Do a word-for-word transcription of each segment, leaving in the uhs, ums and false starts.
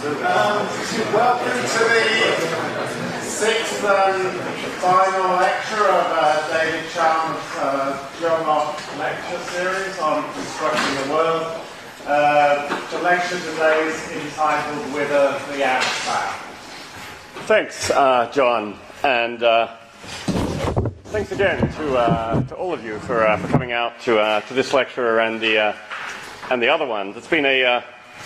Um, welcome to the sixth and final lecture of uh, David Chalmers' uh, John Locke lecture series on constructing the world. Uh, the lecture today is entitled Whither the Ants Bound. Thanks, uh, John, and uh, thanks again to uh, to all of you for uh, for coming out to uh, to this lecture and the uh, and the other ones. It's been a uh,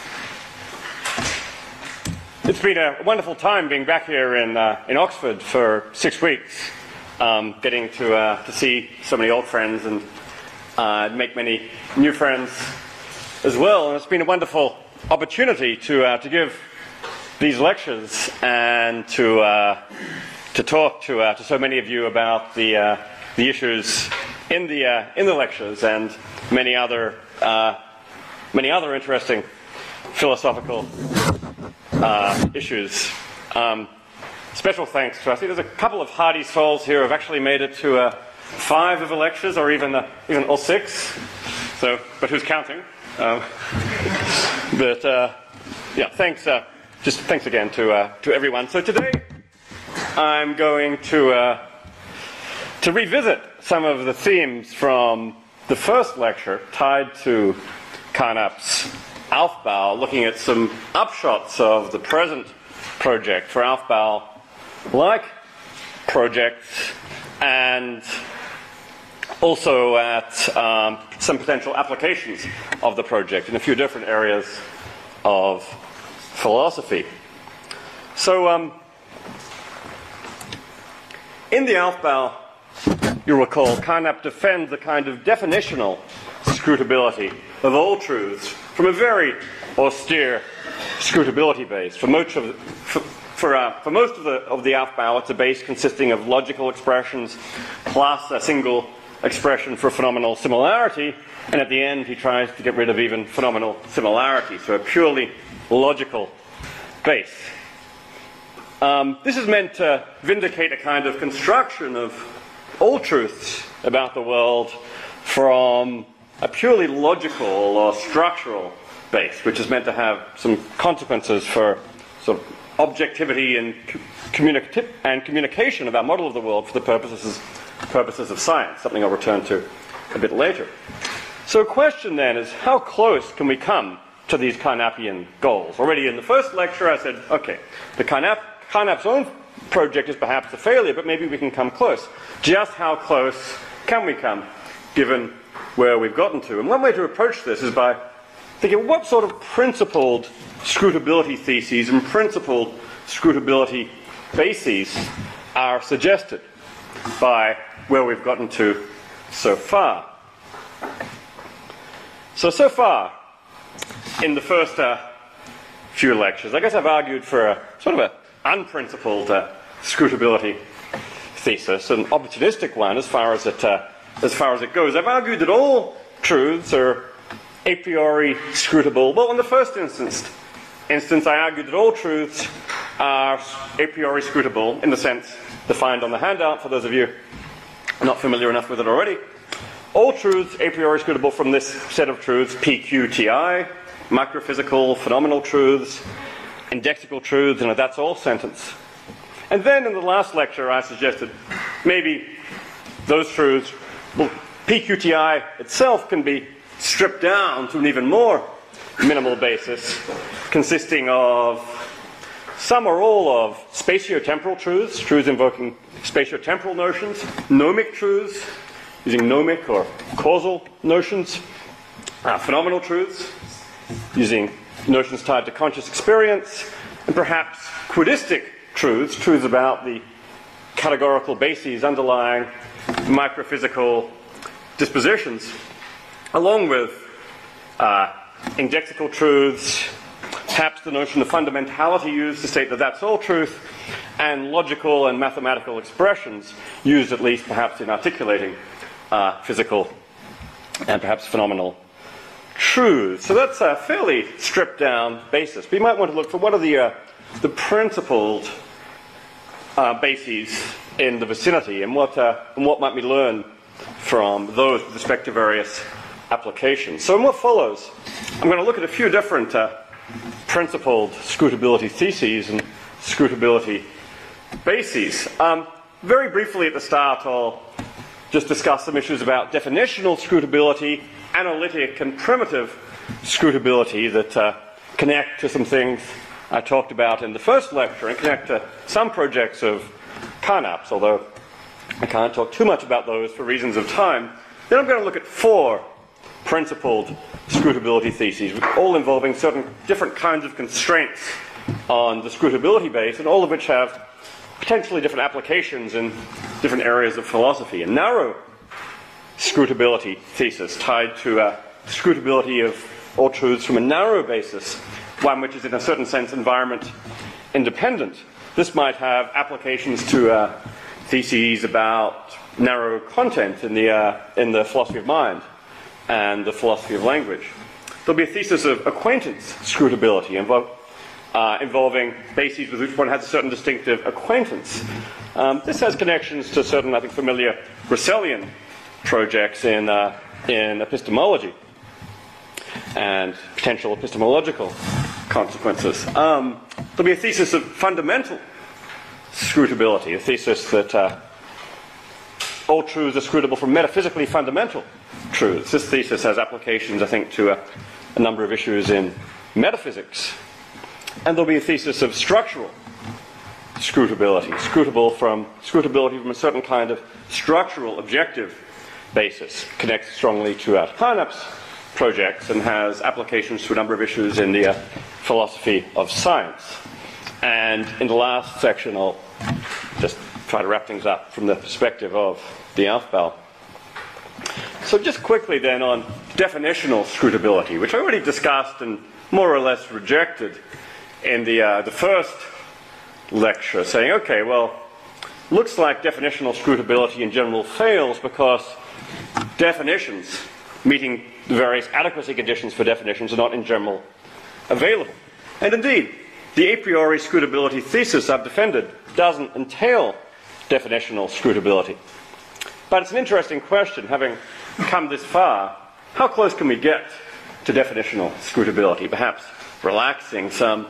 It's been a wonderful time being back here in uh, in Oxford for six weeks, um, getting to uh, to see so many old friends and uh, make many new friends as well. And it's been a wonderful opportunity to uh, to give these lectures and to uh, to talk to uh, to so many of you about the uh, the issues in the uh, in the lectures and many other uh, many other interesting philosophical Uh, issues. Um, special thanks to, I think there's a couple of hardy souls here who have actually made it to uh, five of the lectures, or even uh, even all six. So, but who's counting? Um, but uh, yeah, thanks. Uh, just thanks again to uh, to everyone. So today, I'm going to uh, to revisit some of the themes from the first lecture tied to Carnap's Aufbau, looking at some upshots of the present project for Aufbau-like projects, and also at um, some potential applications of the project in a few different areas of philosophy. So, um, in the Aufbau, you'll recall, Carnap defends a kind of definitional scrutability of all truths from a very austere scrutability base. For most of the, for, for, uh, for most of the of the Aufbau, it's a base consisting of logical expressions plus a single expression for phenomenal similarity, and at the end he tries to get rid of even phenomenal similarity, so a purely logical base. Um, this is meant to vindicate a kind of construction of all truths about the world from a purely logical or structural base, which is meant to have some consequences for sort of objectivity and, communica- and communication about model of the world for the purposes, purposes of science, something I'll return to a bit later. So a question then is, how close can we come to these Carnapian goals? Already in the first lecture I said, okay, the Carnap, Carnap's own project is perhaps a failure, but maybe we can come close. Just how close can we come, given where we've gotten to? And one way to approach this is by thinking, what sort of principled scrutability theses and principled scrutability bases are suggested by where we've gotten to so far. So, so far, in the first uh, few lectures, I guess I've argued for a sort of an unprincipled uh, scrutability thesis, an opportunistic one as far as it uh, as far as it goes. I've argued that all truths are a priori scrutable. Well, in the first instance, instance, I argued that all truths are a priori scrutable in the sense defined on the handout, for those of you not familiar enough with it already. All truths a priori scrutable from this set of truths, P Q T I, macrophysical, phenomenal truths, indexical truths, and a that's all sentence. And then in the last lecture I suggested maybe those truths, well, P Q T I itself can be stripped down to an even more minimal basis, consisting of some or all of spatiotemporal truths, truths invoking spatiotemporal notions, gnomic truths, using gnomic or causal notions, uh, phenomenal truths, using notions tied to conscious experience, and perhaps quidistic truths, truths about the categorical bases underlying microphysical dispositions, along with uh, indexical truths, perhaps the notion of fundamentality used to state that that's all truth, and logical and mathematical expressions used at least perhaps in articulating uh, physical and perhaps phenomenal truths. So that's a fairly stripped down basis. But you might want to look for what are the, uh, the principled uh, bases in the vicinity, and what, uh, and what might we learn from those with respect to various applications. So in what follows, I'm going to look at a few different uh, principled scrutability theses and scrutability bases. Um, very briefly at the start, I'll just discuss some issues about definitional scrutability, analytic and primitive scrutability that uh, connect to some things I talked about in the first lecture and connect to some projects of Carnap's, although I can't talk too much about those for reasons of time. Then I'm going to look at four principled scrutability theses, all involving certain different kinds of constraints on the scrutability base, and all of which have potentially different applications in different areas of philosophy. A narrow scrutability thesis tied to uh, scrutability of all truths from a narrow basis, one which is in a certain sense environment independent. This might have applications to uh, theses about narrow content in the, uh, in the philosophy of mind and the philosophy of language. There'll be a thesis of acquaintance scrutability invo uh, involving bases with which one has a certain distinctive acquaintance. Um, this has connections to certain, I think, familiar Russellian projects in, uh, in epistemology and potential epistemological consequences. Um, there'll be a thesis of fundamental scrutability, a thesis that uh, all truths are scrutable from metaphysically fundamental truths. This thesis has applications, I think, to a, a number of issues in metaphysics. And there'll be a thesis of structural scrutability, scrutable from, scrutability from a certain kind of structural objective basis, connects strongly to uh, Carnap's projects and has applications to a number of issues in the uh, philosophy of science. And in the last section, I'll just try to wrap things up from the perspective of the Aufbau. So just quickly then on definitional scrutability, which I already discussed and more or less rejected in the, uh, the first lecture, saying, okay, well, looks like definitional scrutability in general fails because definitions meeting the various adequacy conditions for definitions are not in general available. And indeed, the a priori scrutability thesis I've defended doesn't entail definitional scrutability. But it's an interesting question, having come this far, how close can we get to definitional scrutability? Perhaps relaxing some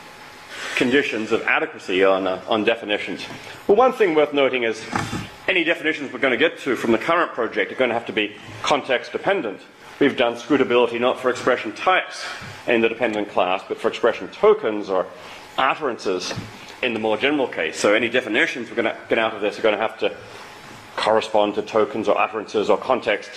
conditions of adequacy on, uh, on definitions. Well, one thing worth noting is any definitions we're going to get to from the current project are going to have to be context dependent. We've done scrutability not for expression types in the dependent class, but for expression tokens or utterances in the more general case. So any definitions we're going to get out of this are going to have to correspond to tokens or utterances or context,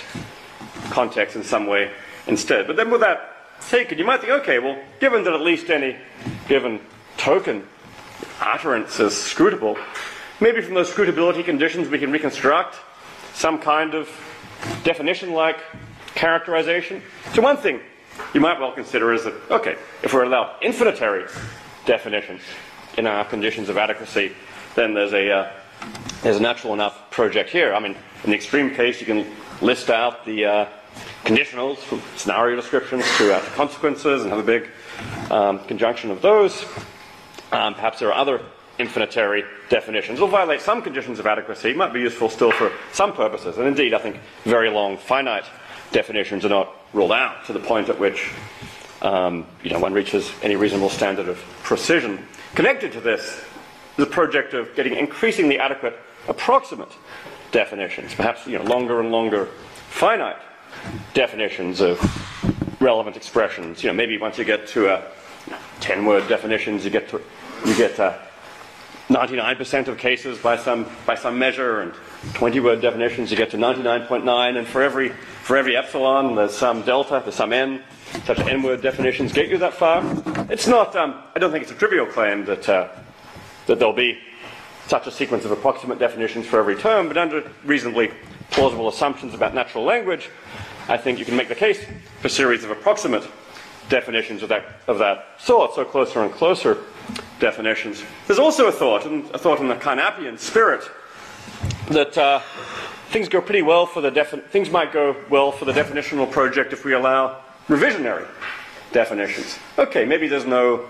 context in some way instead. But then with that taken, you might think, okay, well, given that at least any given token utterance is scrutable, maybe from those scrutability conditions we can reconstruct some kind of definition-like characterization. So one thing you might well consider is that, okay, if we're allowed infinitary definitions in our conditions of adequacy, then there's a, uh, there's a natural enough project here. I mean, in the extreme case, you can list out the uh, conditionals from scenario descriptions to uh, consequences and have a big um, conjunction of those. Um, perhaps there are other infinitary definitions. Will violate some conditions of adequacy, might be useful still for some purposes. And indeed, I think very long finite definitions are not ruled out to the point at which um, you know, one reaches any reasonable standard of precision. Connected to this is a project of getting increasingly adequate approximate definitions, perhaps you know, longer and longer finite definitions of relevant expressions. You know, maybe once you get to uh, ten-word definitions, you get to you get uh, ninety-nine percent of cases by some by some measure, and twenty-word definitions you get to ninety-nine point nine, and for every for every epsilon there's some delta, there's some n. Such n-word definitions get you that far. It's not. Um, I don't think it's a trivial claim that uh, that there'll be such a sequence of approximate definitions for every term, but under reasonably plausible assumptions about natural language, I think you can make the case for a series of approximate definitions of that of that sort, so closer and closer definitions. There's also a thought, and a thought in the Carnapian spirit, that uh, things go pretty well for the defi- things might go well for the definitional project if we allow revisionary definitions. Okay, maybe there's no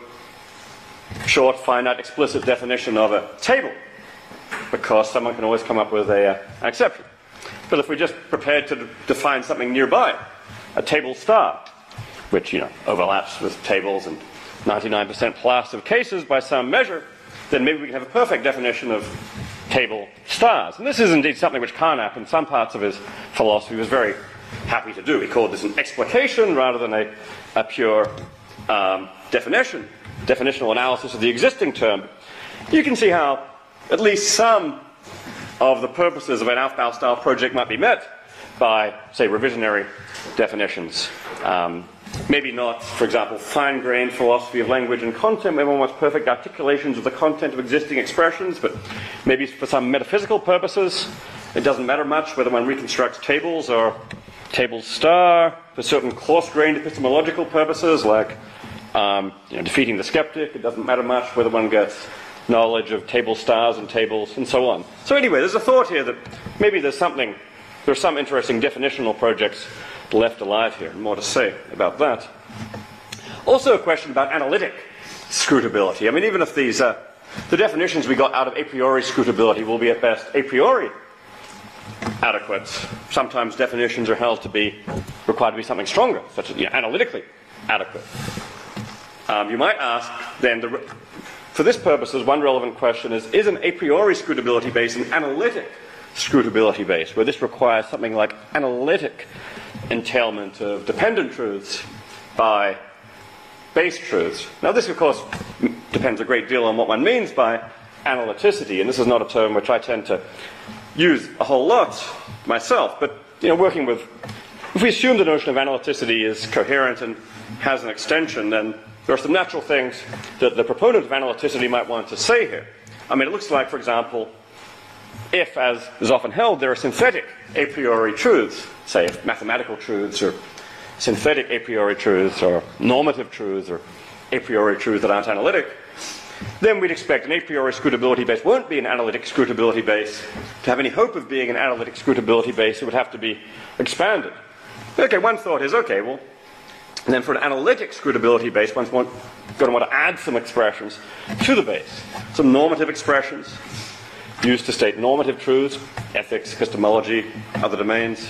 short, finite, explicit definition of a table, because someone can always come up with a, uh, an exception. But if we're just prepared to define something nearby, a table star, which you know overlaps with tables and ninety-nine percent plus of cases by some measure, then maybe we can have a perfect definition of table stars. And this is indeed something which Carnap, in some parts of his philosophy, was very happy to do. He called this an explication rather than a, a pure um, definition, definitional analysis of the existing term. You can see how at least some of the purposes of an Aufbau-style project might be met by, say, revisionary definitions. Um, maybe not, for example, fine-grained philosophy of language and content, where one wants perfect articulations of the content of existing expressions, but maybe for some metaphysical purposes, it doesn't matter much whether one reconstructs tables or table star. For certain coarse-grained epistemological purposes, like um, you know, defeating the skeptic, it doesn't matter much whether one gets knowledge of table stars and tables and so on. So anyway, there's a thought here that maybe there's something, there are some interesting definitional projects left alive here, and more to say about that. Also a question about analytic scrutability. I mean, even if these, uh, the definitions we got out of a priori scrutability will be at best a priori adequate, sometimes definitions are held to be required to be something stronger, such as you know, analytically adequate. Um, you might ask, then, the, for this purposes, one relevant question is, is an a priori scrutability base an analytic scrutability base, where this requires something like analytic entailment of dependent truths by base truths? Now this, of course, depends a great deal on what one means by analyticity, and this is not a term which I tend to use a whole lot myself, but you know, working with, if we assume the notion of analyticity is coherent and has an extension, then there are some natural things that the proponent of analyticity might want to say here. I mean, it looks like, for example, if, as is often held, there are synthetic a priori truths, say mathematical truths or synthetic a priori truths or normative truths or a priori truths that aren't analytic, then we'd expect an a priori scrutability base won't be an analytic scrutability base. To have any hope of being an analytic scrutability base, it would have to be expanded. Okay, one thought is, okay, well, and then for an analytic scrutability base, one's going to want to add some expressions to the base. Some normative expressions used to state normative truths, ethics, epistemology, other domains.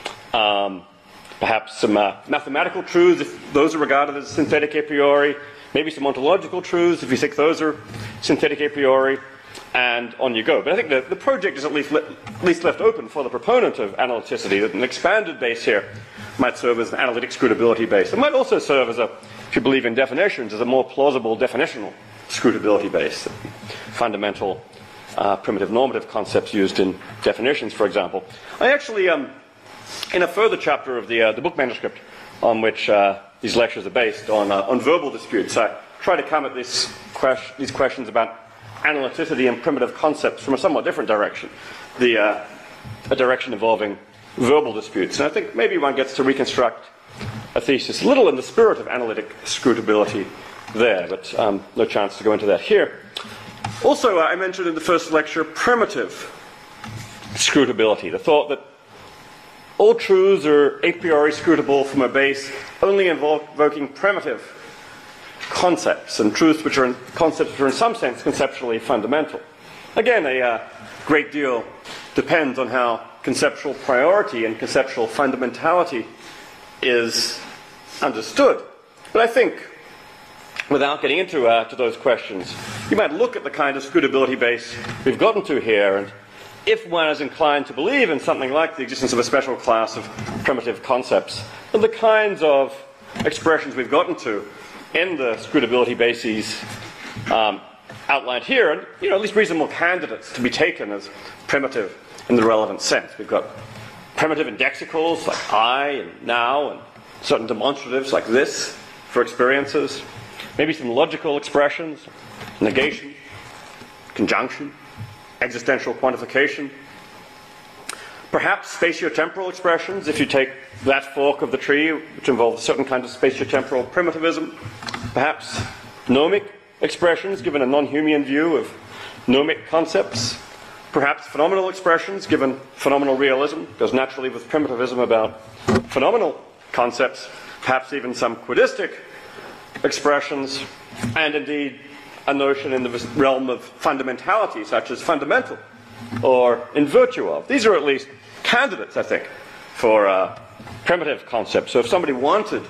Um, perhaps some uh, mathematical truths, if those are regarded as synthetic a priori. Maybe some ontological truths, if you think those are synthetic a priori. And on you go. But I think the, the project is at least, le at least left open for the proponent of analyticity, that an expanded base here might serve as an analytic scrutability base. It might also serve as a, if you believe in definitions, as a more plausible definitional scrutability base. Fundamental uh, primitive normative concepts used in definitions, for example. I actually, um, in a further chapter of the, uh, the book manuscript on which uh, these lectures are based, on, uh, on verbal disputes, I try to come at this question, these questions about analyticity and primitive concepts from a somewhat different direction, the, uh, a direction involving verbal disputes. And I think maybe one gets to reconstruct a thesis a little in the spirit of analytic scrutability there, but um, no chance to go into that here. Also, uh, I mentioned in the first lecture primitive scrutability, the thought that all truths are a priori scrutable from a base only invoking primitive concepts, and truths which are in, concepts which are in some sense conceptually fundamental. Again, a uh, great deal depends on how conceptual priority and conceptual fundamentality is understood. But I think, without getting into uh, to those questions, you might look at the kind of scrutability base we've gotten to here, and if one is inclined to believe in something like the existence of a special class of primitive concepts, then the kinds of expressions we've gotten to in the scrutability bases um, outlined here, and you know, at least reasonable candidates to be taken as primitive in the relevant sense. We've got primitive indexicals like I and now, and certain demonstratives like this for experiences. Maybe some logical expressions, negation, conjunction, existential quantification. Perhaps spatiotemporal expressions, if you take that fork of the tree, which involves a certain kind of spatiotemporal primitivism. Perhaps gnomic expressions, given a non-Humean view of gnomic concepts. Perhaps phenomenal expressions, given phenomenal realism, goes naturally with primitivism about phenomenal concepts. Perhaps even some quidistic expressions, and indeed a notion in the realm of fundamentality, such as fundamental, or in virtue of. These are at least candidates, I think, for uh, primitive concepts. So if somebody wanted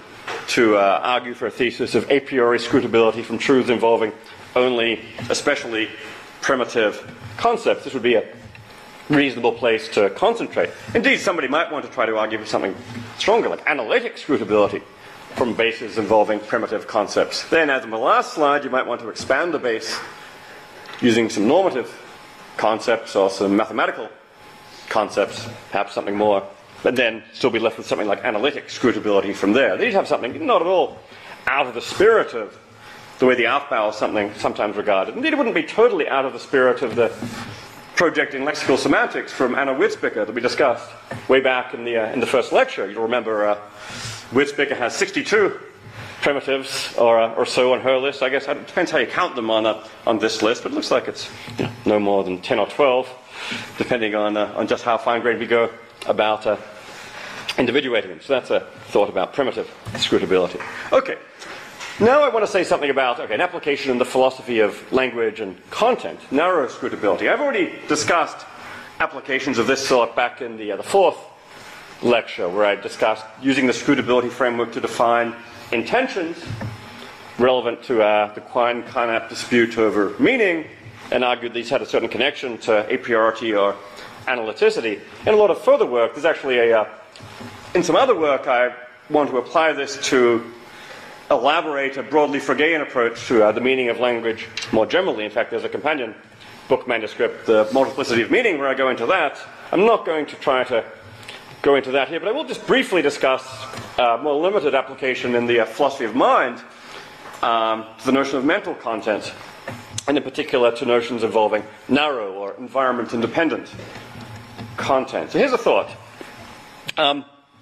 to uh, argue for a thesis of a priori scrutability from truths involving only especially primitive concepts. This would be a reasonable place to concentrate. Indeed, somebody might want to try to argue for something stronger, like analytic scrutability from bases involving primitive concepts. Then, as in the last slide, you might want to expand the base using some normative concepts or some mathematical concepts, perhaps something more, but then still be left with something like analytic scrutability from there. These have something not at all out of the spirit of the way the Aufbau is something sometimes regarded. Indeed, it wouldn't be totally out of the spirit of the projecting lexical semantics from Anna Witzbicker that we discussed way back in the, uh, in the first lecture. You'll remember uh, Witzbicker has sixty-two primitives or, uh, or so on her list. I guess it depends how you count them on, uh, on this list, but it looks like it's you know, no more than ten or twelve, depending on, uh, on just how fine-grained we go about uh, individuating them. So that's a thought about primitive scrutability. Okay. Now I want to say something about okay, an application in the philosophy of language and content, narrow scrutability. I've already discussed applications of this sort back in the, uh, the fourth lecture, where I discussed using the scrutability framework to define intentions relevant to uh, the Quine-Carnap dispute over meaning, and argued these had a certain connection to a priority or analyticity. In a lot of further work, there's actually a, uh, in some other work, I want to apply this to elaborate a broadly Fregean approach to uh, the meaning of language more generally. In fact, there's a companion book manuscript, The Multiplicity of Meaning, where I go into that. I'm not going to try to go into that here, but I will just briefly discuss a more limited application in the uh, philosophy of mind um, to the notion of mental content, and in particular to notions involving narrow or environment-independent content. So here's a thought. Um,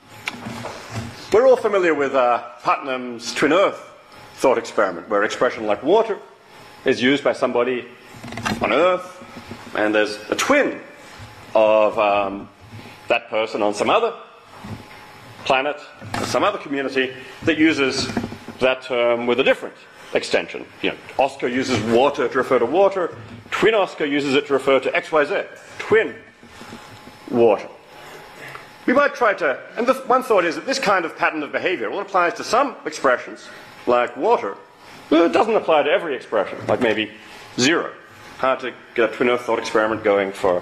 We're all familiar with uh, Putnam's Twin Earth thought experiment, where expression like water is used by somebody on Earth, and there's a twin of um, that person on some other planet, or some other community, that uses that term with a different extension. You know, Oscar uses water to refer to water, twin Oscar uses it to refer to X Y Z, twin water. We might try to, and the one thought is that this kind of pattern of behavior, well, it applies to some expressions, like water, but it doesn't apply to every expression, like maybe zero. Hard to get a twin earth thought experiment going for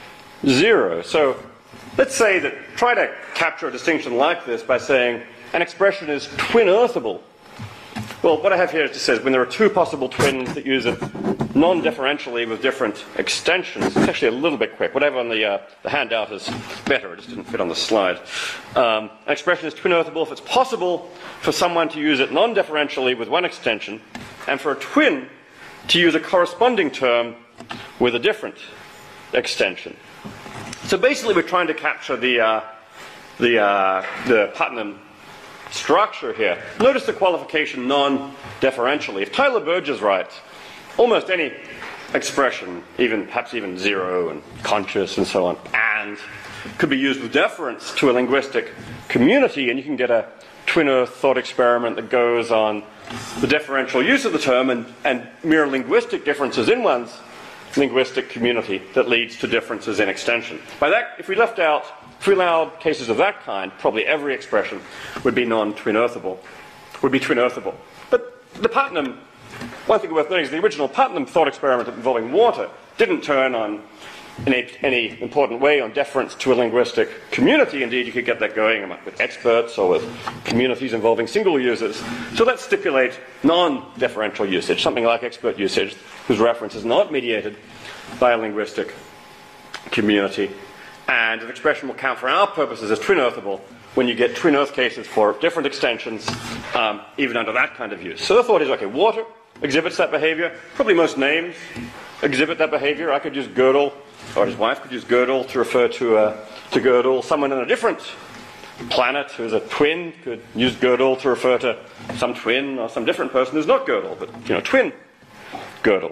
zero. So let's say that, try to capture a distinction like this by saying an expression is twin earthable. Well, what I have here just says when there are two possible twins that use it non-differentially with different extensions. It's actually a little bit quick. Whatever on the, uh, the handout is better. It just didn't fit on the slide. Um, an expression is twin earthable if it's possible for someone to use it non-differentially with one extension, and for a twin to use a corresponding term with a different extension. So basically we're trying to capture the, uh, the, uh, the Putnam structure here. Notice the qualification non-differentially. If Tyler Burge is right, almost any expression, even perhaps even zero and conscious and so on, and could be used with deference to a linguistic community, and you can get a twin earth thought experiment that goes on the differential use of the term and, and mere linguistic differences in one's linguistic community that leads to differences in extension. By that, if we left out, if we allowed cases of that kind, probably every expression would be non-twin earthable, would be twin earthable. But the Putnam, one thing worth noting is the original Putnam thought experiment involving water didn't turn on in a, any important way on deference to a linguistic community. Indeed, you could get that going with experts or with communities involving single users. So let's stipulate non-deferential usage, something like expert usage, whose reference is not mediated by a linguistic community. And an expression will count for our purposes as twin earthable when you get twin earth cases for different extensions, um, even under that kind of use. So the thought is, okay, water exhibits that behavior. Probably most names exhibit that behavior. I could use Gödel, or his wife could use Gödel to refer to, uh, to Gödel. Someone on a different planet who's a twin could use Gödel to refer to some twin or some different person who's not Gödel, but, you know, twin Gödel.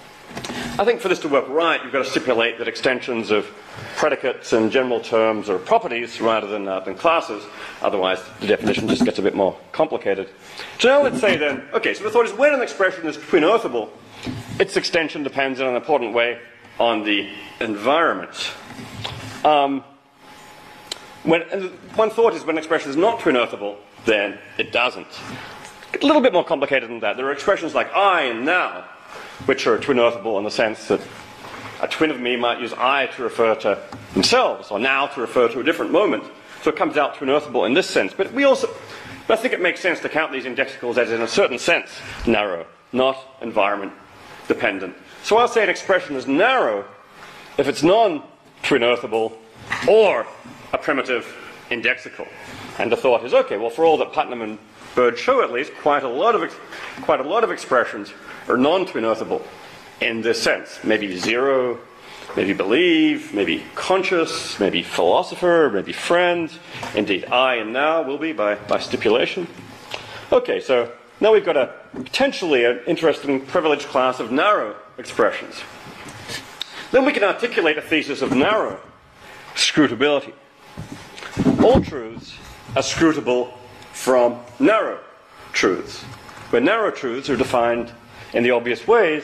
I think for this to work right, you've got to stipulate that extensions of predicates and general terms are properties rather than, uh, than classes. Otherwise, the definition just gets a bit more complicated. So now let's say then, okay, so the thought is when an expression is twin earthable, its extension depends in an important way on the environment. Um, when, and one thought is when an expression is not twin earthable, then it doesn't. A little bit more complicated than that. There are expressions like I and now, which are twin earthable in the sense that a twin of me might use I to refer to themselves, or now to refer to a different moment. So it comes out twin earthable in this sense. But we also, but I think it makes sense to count these indexicals as, in a certain sense, narrow, not environment dependent. So I'll say an expression is narrow if it's non-twin earthable or a primitive indexical. And the thought is, okay, well, for all that Putnam and Bird show, at least, quite a lot of quite a lot of expressions are non-twin earthable in this sense. Maybe zero, maybe believe, maybe conscious, maybe philosopher, maybe friend. Indeed, I and now will be by, by stipulation. Okay, so now we've got a potentially an interesting privileged class of narrow expressions. Then we can articulate a thesis of narrow scrutability. All truths are scrutable from narrow truths, where narrow truths are defined in the obvious ways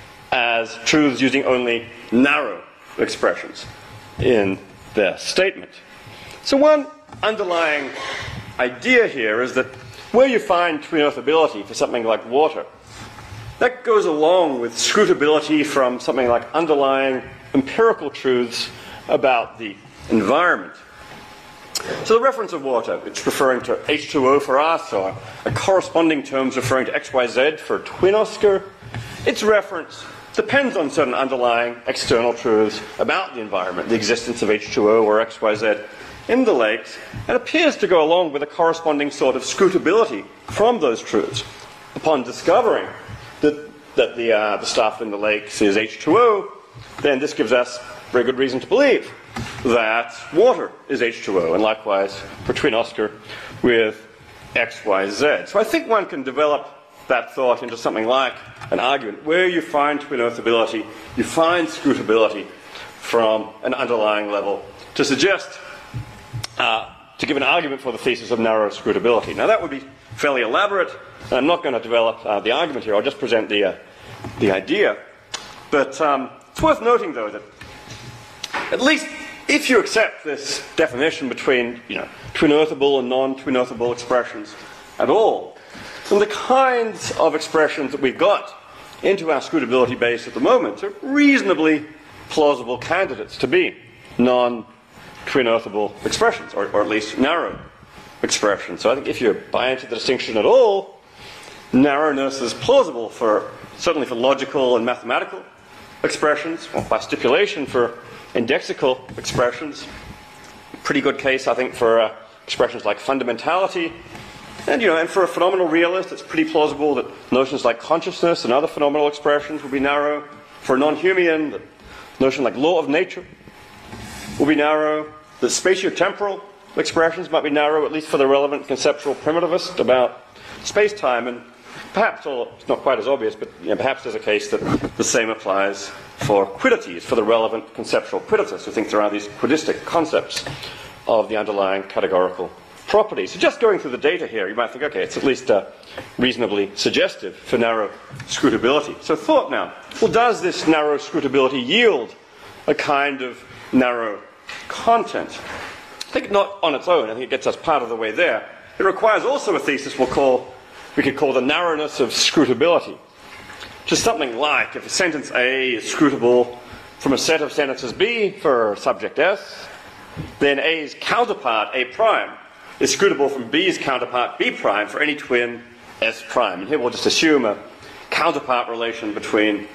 as truths using only narrow expressions in their statement. So one underlying idea here is that where you find twin earthability for something like water, that goes along with scrutability from something like underlying empirical truths about the environment. So the reference of water, it's referring to H two O for us, or a corresponding terms referring to X Y Z for twin Oscar. Its reference depends on certain underlying external truths about the environment, the existence of H two O or X Y Z in the lakes, and appears to go along with a corresponding sort of scrutability from those truths. Upon discovering that, that the, uh, the stuff in the lakes is H two O, then this gives us very good reason to believe that water is H two O, and likewise for twin Oscar with X Y Z. So I think one can develop that thought into something like an argument. Where you find twin earthability, you find scrutability from an underlying level to suggest, uh, to give an argument for the thesis of narrow scrutability. Now that would be fairly elaborate, and I'm not going to develop uh, the argument here. I'll just present the, uh, the idea. But um, it's worth noting, though, that at least if you accept this definition between, you know, twin earthable and non-twin earthable expressions at all, then the kinds of expressions that we've got into our scrutability base at the moment are reasonably plausible candidates to be non-twin earthable expressions, or, or at least narrow expressions. So I think if you buy into the distinction at all, narrowness is plausible for, certainly for logical and mathematical expressions, or by stipulation for indexical expressions. Pretty good case, I think, for uh, expressions like fundamentality. And, you know, and for a phenomenal realist, it's pretty plausible that notions like consciousness and other phenomenal expressions will be narrow. For a non-Humean, the notion like law of nature will be narrow. The spatiotemporal expressions might be narrow, at least for the relevant conceptual primitivist about space-time. And perhaps, although it's not quite as obvious, but you know, perhaps there's a case that the same applies for quiddities, for the relevant conceptual quidditist, who think there are these quidistic concepts of the underlying categorical properties. So just going through the data here, you might think, okay, it's at least uh, reasonably suggestive for narrow scrutability. So thought now, well, does this narrow scrutability yield a kind of narrow content? I think not on its own. I think it gets us part of the way there. It requires also a thesis we'll call, we could call the narrowness of scrutability. Just something like, if a sentence A is scrutable from a set of sentences B for subject S, then A's counterpart, A prime, is scrutable from B's counterpart, B prime, for any twin S prime. And here we'll just assume a counterpart relation between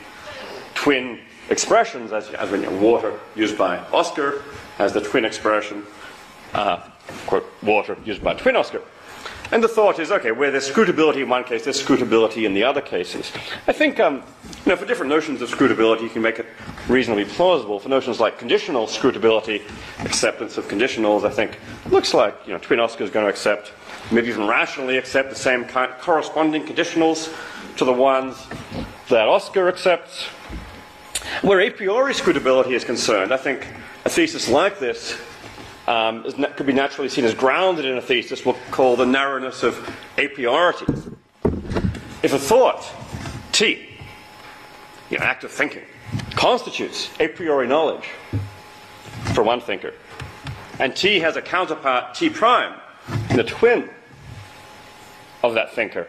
twin expressions, as, as when you know, water used by Oscar has the twin expression, uh, quote, water used by twin Oscar. And the thought is, okay, where there's scrutability in one case, there's scrutability in the other cases. I think, um, you know, for different notions of scrutability, you can make it reasonably plausible. For notions like conditional scrutability, acceptance of conditionals, I think, looks like, you know, twin Oscar is going to accept, maybe even rationally accept the same kind, corresponding conditionals to the ones that Oscar accepts. Where a priori scrutability is concerned, I think a thesis like this Um, is, could be naturally seen as grounded in a thesis we'll call the narrowness of a priority. If a thought, T, you know, active thinking, constitutes a priori knowledge for one thinker, and T has a counterpart T prime in a twin of that thinker,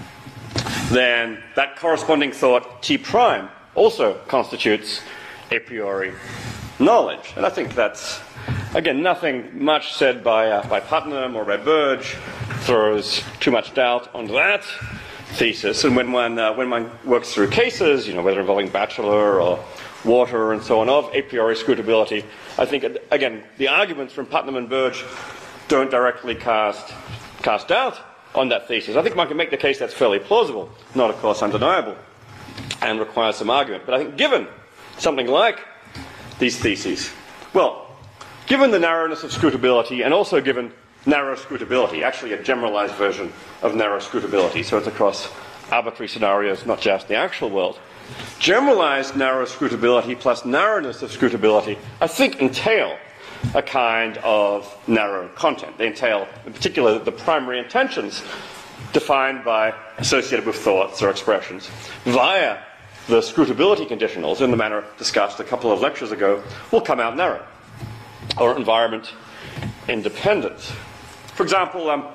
then that corresponding thought T prime also constitutes a priori knowledge. And I think that's, again, nothing much said by, uh, by Putnam or by Burge throws too much doubt onto that thesis. And when one, uh, when one works through cases, you know, whether involving Batchelor or water and so on, of a priori scrutability, I think, again, the arguments from Putnam and Burge don't directly cast, cast doubt on that thesis. I think one can make the case that's fairly plausible, not, of course, undeniable, and requires some argument. But I think given something like these theses, well, given the narrowness of scrutability, and also given narrow scrutability, actually a generalized version of narrow scrutability, so it's across arbitrary scenarios, not just the actual world, generalized narrow scrutability plus narrowness of scrutability, I think, entail a kind of narrow content. They entail, in particular, the primary intentions defined by associated with thoughts or expressions via the scrutability conditionals in the manner discussed a couple of lectures ago will come out narrow or environment independent. For example, um,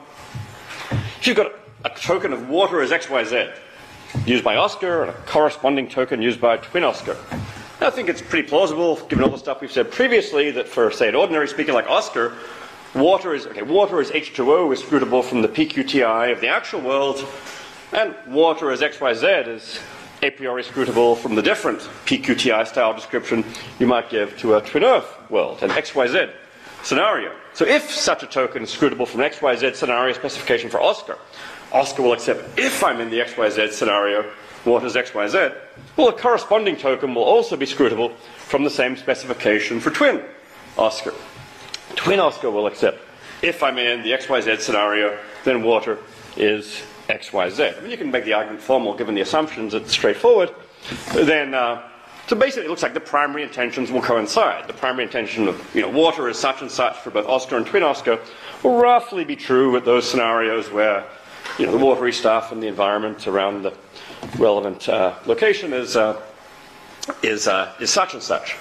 if you've got a token of water as X Y Z used by Oscar and a corresponding token used by twin Oscar, I think it's pretty plausible, given all the stuff we've said previously, that for, say, an ordinary speaker like Oscar, water is, okay, water is H two O is scrutable from the P Q T I of the actual world, and water as X Y Z is a priori scrutable from the different P Q T I style description you might give to a twin Earth world, an X Y Z scenario. So if such a token is scrutable from an X Y Z scenario specification for Oscar, Oscar will accept, if I'm in the X Y Z scenario, water's X Y Z, well, a corresponding token will also be scrutable from the same specification for twin Oscar. Twin Oscar will accept, if I'm in the X Y Z scenario, then water is X Y Z. I mean, you can make the argument formal given the assumptions, it's straightforward. Then, uh, so basically it looks like the primary intentions will coincide. The primary intention of, you know, water is such and such for both Oscar and twin Oscar will roughly be true with those scenarios where, you know, the watery stuff and the environment around the relevant uh, location is, uh, is, uh, is such and such.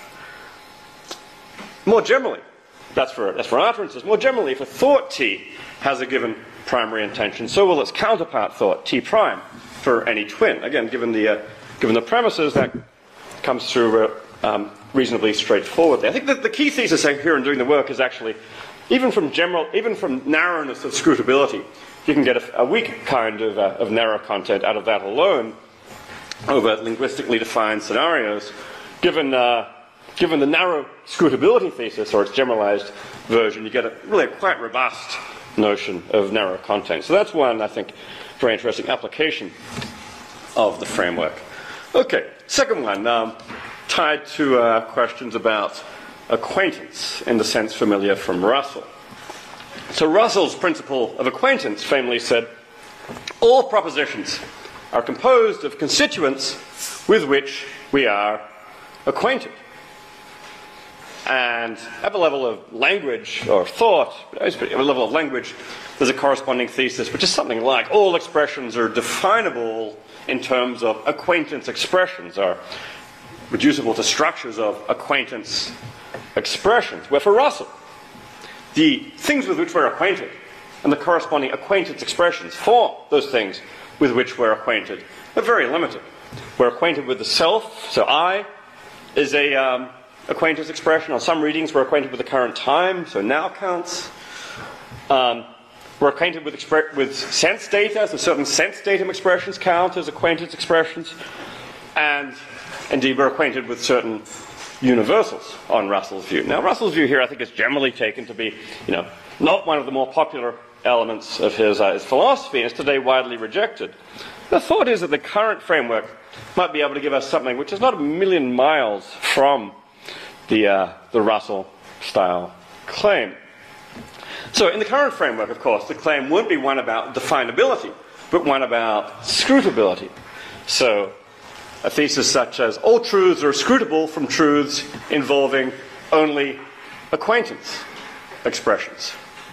More generally, that's for, that's for utterances. More generally, if a thought T has a given primary intention, so will its counterpart thought, T prime, for any twin. Again, given the, uh, given the premises, that comes through uh, um, reasonably straightforwardly. I think that the key thesis here in doing the work is actually, even from general, even from narrowness of scrutability, you can get a, a weak kind of, uh, of narrow content out of that alone over linguistically defined scenarios. Given, uh, given the narrow scrutability thesis, or its generalized version, you get a really a quite robust notion of narrow content. So that's one, I think, very interesting application of the framework. Okay, second one, um, tied to uh, questions about acquaintance in the sense familiar from Russell. So Russell's principle of acquaintance famously said, all propositions are composed of constituents with which we are acquainted. And at the level of language or thought, at the level of language, there's a corresponding thesis, which is something like all expressions are definable in terms of acquaintance expressions, are reducible to structures of acquaintance expressions. Where for Russell, the things with which we're acquainted and the corresponding acquaintance expressions for those things with which we're acquainted are very limited. We're acquainted with the self, so I is a um, acquaintance expression. On some readings, we're acquainted with the current time, so now counts. Um, we're acquainted with, expre- with sense data, so certain sense datum expressions count as acquaintance expressions. And indeed, we're acquainted with certain universals on Russell's view. Now, Russell's view here, I think, is generally taken to be, you know, not one of the more popular elements of his, uh, his philosophy, and is today widely rejected. The thought is that the current framework might be able to give us something which is not a million miles from the, uh, the Russell-style claim. So in the current framework, of course, the claim won't be one about definability, but one about scrutability. So a thesis such as all truths are scrutable from truths involving only acquaintance expressions.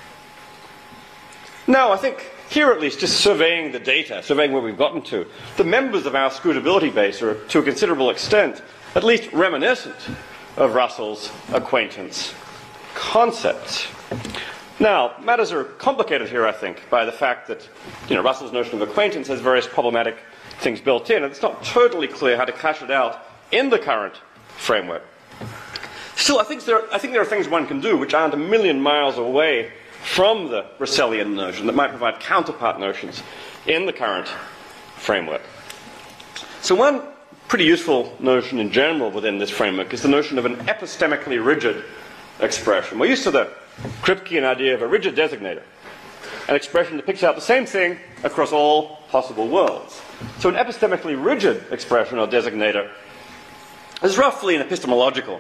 Now, I think here at least, just surveying the data, surveying where we've gotten to, the members of our scrutability base are, to a considerable extent, at least reminiscent of Russell's acquaintance concepts. Now, matters are complicated here, I think, by the fact that, you know, Russell's notion of acquaintance has various problematic things built in, and it's not totally clear how to cash it out in the current framework. Still, I think there, I think there are things one can do which aren't a million miles away from the Russellian notion that might provide counterpart notions in the current framework. So one pretty useful notion in general within this framework is the notion of an epistemically rigid expression. We're used to the Kripkean idea of a rigid designator, an expression that picks out the same thing across all possible worlds. So an epistemically rigid expression or designator is roughly an epistemological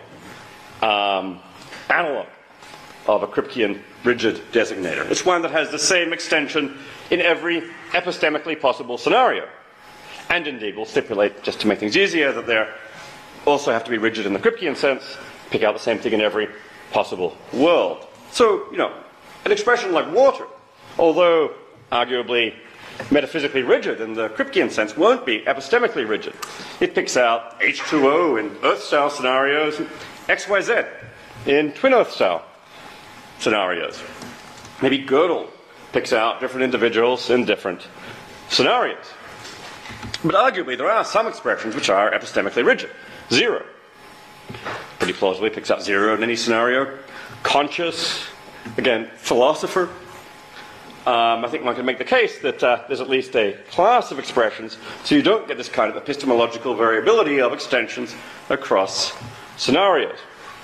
um, analog of a Kripkean rigid designator. It's one that has the same extension in every epistemically possible scenario. And indeed, we'll stipulate, just to make things easier, that they also have to be rigid in the Kripkean sense, pick out the same thing in every possible world. So, you know, an expression like water, although arguably metaphysically rigid in the Kripkean sense, won't be epistemically rigid. It picks out H two O in Earth-style scenarios, X Y Z in twin Earth-style scenarios. Maybe Gödel picks out different individuals in different scenarios. But arguably, there are some expressions which are epistemically rigid. Zero pretty plausibly picks out zero in any scenario. Conscious, again, philosopher. Um, I think one can make the case that uh, there's at least a class of expressions, so you don't get this kind of epistemological variability of extensions across scenarios.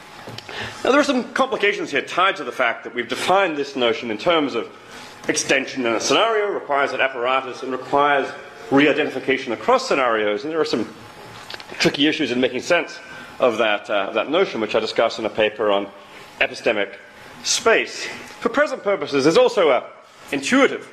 Now, there are some complications here tied to the fact that we've defined this notion in terms of extension in a scenario, requires an apparatus, and requires re-identification across scenarios, and there are some tricky issues in making sense of that, uh, of that notion, which I discussed in a paper on epistemic space. For present purposes, there's also an intuitive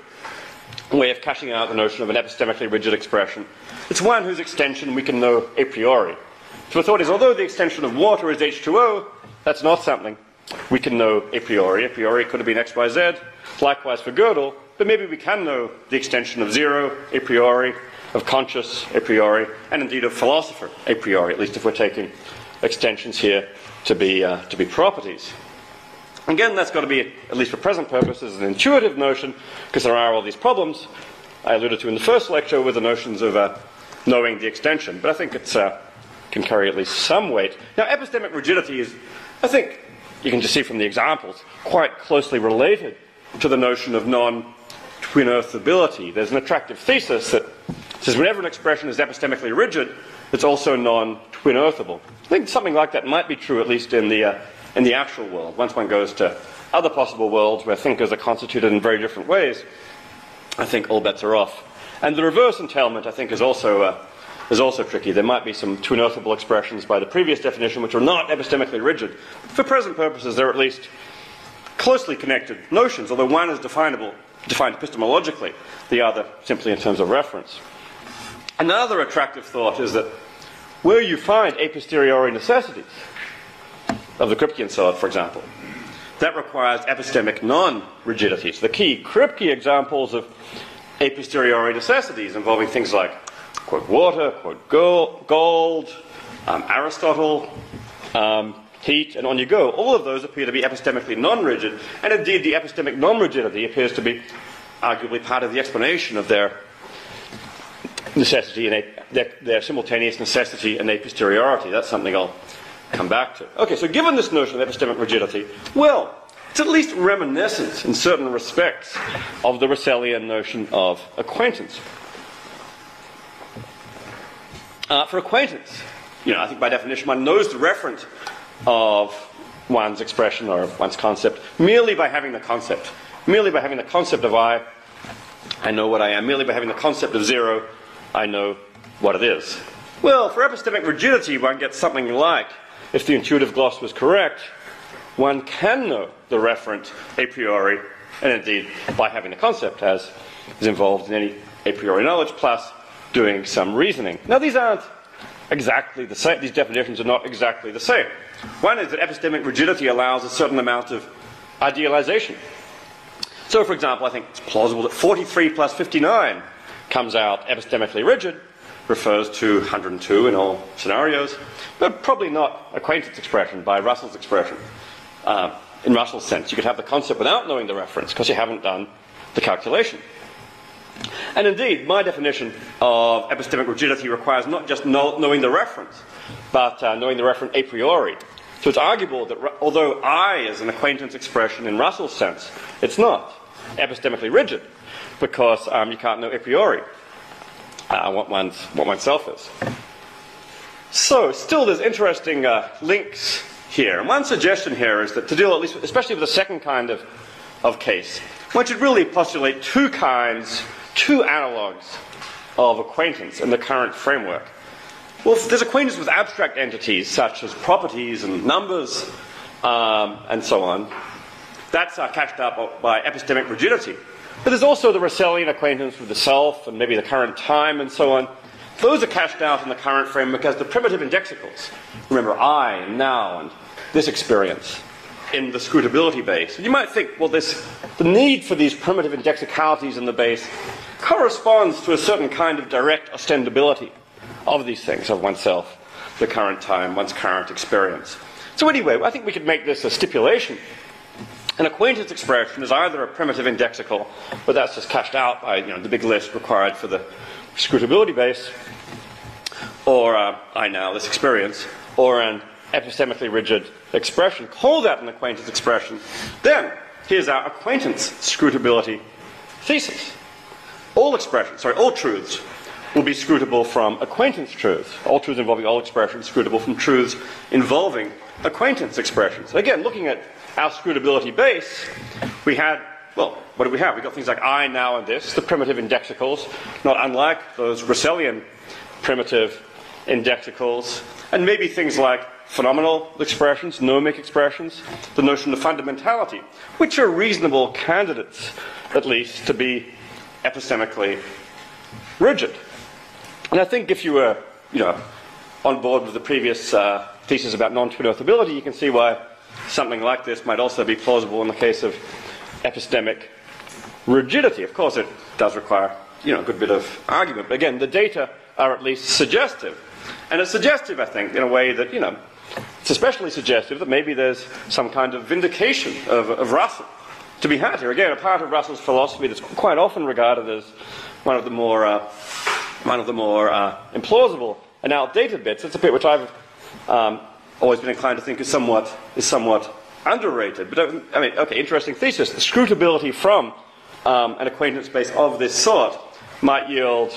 way of cashing out the notion of an epistemically rigid expression. It's one whose extension we can know a priori. So the thought is, although the extension of water is H two O, that's not something we can know a priori. A priori could have been X Y Z, likewise for Gödel, but maybe we can know the extension of zero a priori, of conscious a priori, and indeed of philosopher a priori, at least if we're taking extensions here to be, uh, to be properties. Again, that's got to be, at least for present purposes, an intuitive notion, because there are all these problems I alluded to in the first lecture with the notions of uh, knowing the extension, but I think it uh, can carry at least some weight. Now, epistemic rigidity is, I think, you can just see from the examples, quite closely related to the notion of non-twin earthability. There's an attractive thesis that says whenever an expression is epistemically rigid, it's also non-twin earthable. I think something like that might be true, at least in the, uh, in the actual world. Once one goes to other possible worlds where thinkers are constituted in very different ways, I think all bets are off. And the reverse entailment, I think, is also, uh, is also tricky. There might be some twin earthable expressions by the previous definition which are not epistemically rigid. For present purposes, they're at least closely connected notions, although one is definable, defined epistemologically, the other simply in terms of reference. Another attractive thought is that where you find a posteriori necessities of the Kripkean sort, for example, that requires epistemic non-rigidity. So the key Kripke examples of a posteriori necessities involving things like, quote, water, quote, gold, um, Aristotle, um, heat, and on you go. All of those appear to be epistemically non-rigid, and indeed the epistemic non-rigidity appears to be arguably part of the explanation of their necessity and a, their, their simultaneous necessity and a posteriority. That's something I'll come back to. Okay, so given this notion of epistemic rigidity, well, it's at least reminiscent in certain respects of the Russellian notion of acquaintance. Uh, for acquaintance, you know, I think by definition one knows the referent of one's expression or one's concept merely by having the concept. Merely by having the concept of I, I know what I am. Merely by having the concept of zero, I know what it is. Well, for epistemic rigidity, one gets something like, if the intuitive gloss was correct, one can know the referent a priori, and indeed by having the concept as is involved in any a priori knowledge, plus doing some reasoning. Now, these aren't exactly the same. These definitions are not exactly the same. One is that epistemic rigidity allows a certain amount of idealization. So, for example, I think it's plausible that forty-three plus fifty-nine comes out epistemically rigid, refers to one hundred two in all scenarios, but probably not acquaintance expression by Russell's expression. Uh, in Russell's sense. You could have the concept without knowing the reference because you haven't done the calculation. And indeed, my definition of epistemic rigidity requires not just know, knowing the reference, but uh, knowing the referent a priori. So it's arguable that although I is an acquaintance expression in Russell's sense, it's not epistemically rigid because um, you can't know a priori uh, what, one's, what oneself is. So still there's interesting uh, links here. And one suggestion here is that to deal at least, especially with the second kind of, of case, one should really postulate two kinds, two analogues of acquaintance in the current framework. Well, there's acquaintance with abstract entities such as properties and numbers um, and so on. That's uh, catched up by epistemic rigidity. But there's also the Russellian acquaintance with the self and maybe the current time and so on. Those are cashed out in the current framework as the primitive indexicals. Remember, I and now and this experience in the scrutability base. And you might think, well, this, the need for these primitive indexicalities in the base corresponds to a certain kind of direct ostendability of these things, of oneself, the current time, one's current experience. So anyway, I think we could make this a stipulation. An acquaintance expression is either a primitive indexical, but that's just cashed out by you know, the big list required for the scrutability base, or uh, I now, this experience, or an epistemically rigid expression. Call that an acquaintance expression. Then, here's our acquaintance scrutability thesis. All expressions, sorry, all truths will be scrutable from acquaintance truths. All truths involving all expressions scrutable from truths involving acquaintance expressions. Again, looking at our scrutability base, we had, well, what do we have? We've got things like I, now, and this, the primitive indexicals, not unlike those Russellian primitive indexicals, and maybe things like phenomenal expressions, nomic expressions, the notion of fundamentality, which are reasonable candidates, at least, to be epistemically rigid. And I think if you were, you know, on board with the previous uh, thesis about non-twin earthability, you can see why something like this might also be plausible in the case of epistemic rigidity. Of course, it does require, you know, a good bit of argument. But again, the data are at least suggestive. And it's suggestive, I think, in a way that, you know, it's especially suggestive that maybe there's some kind of vindication of, of Russell to be had here. Again, a part of Russell's philosophy that's quite often regarded as one of the more, uh, one of the more uh, implausible and outdated bits. It's a bit which I've um, always been inclined to think is somewhat is somewhat underrated. But I mean, okay, interesting thesis. The scrutability from um, an acquaintance base of this sort might yield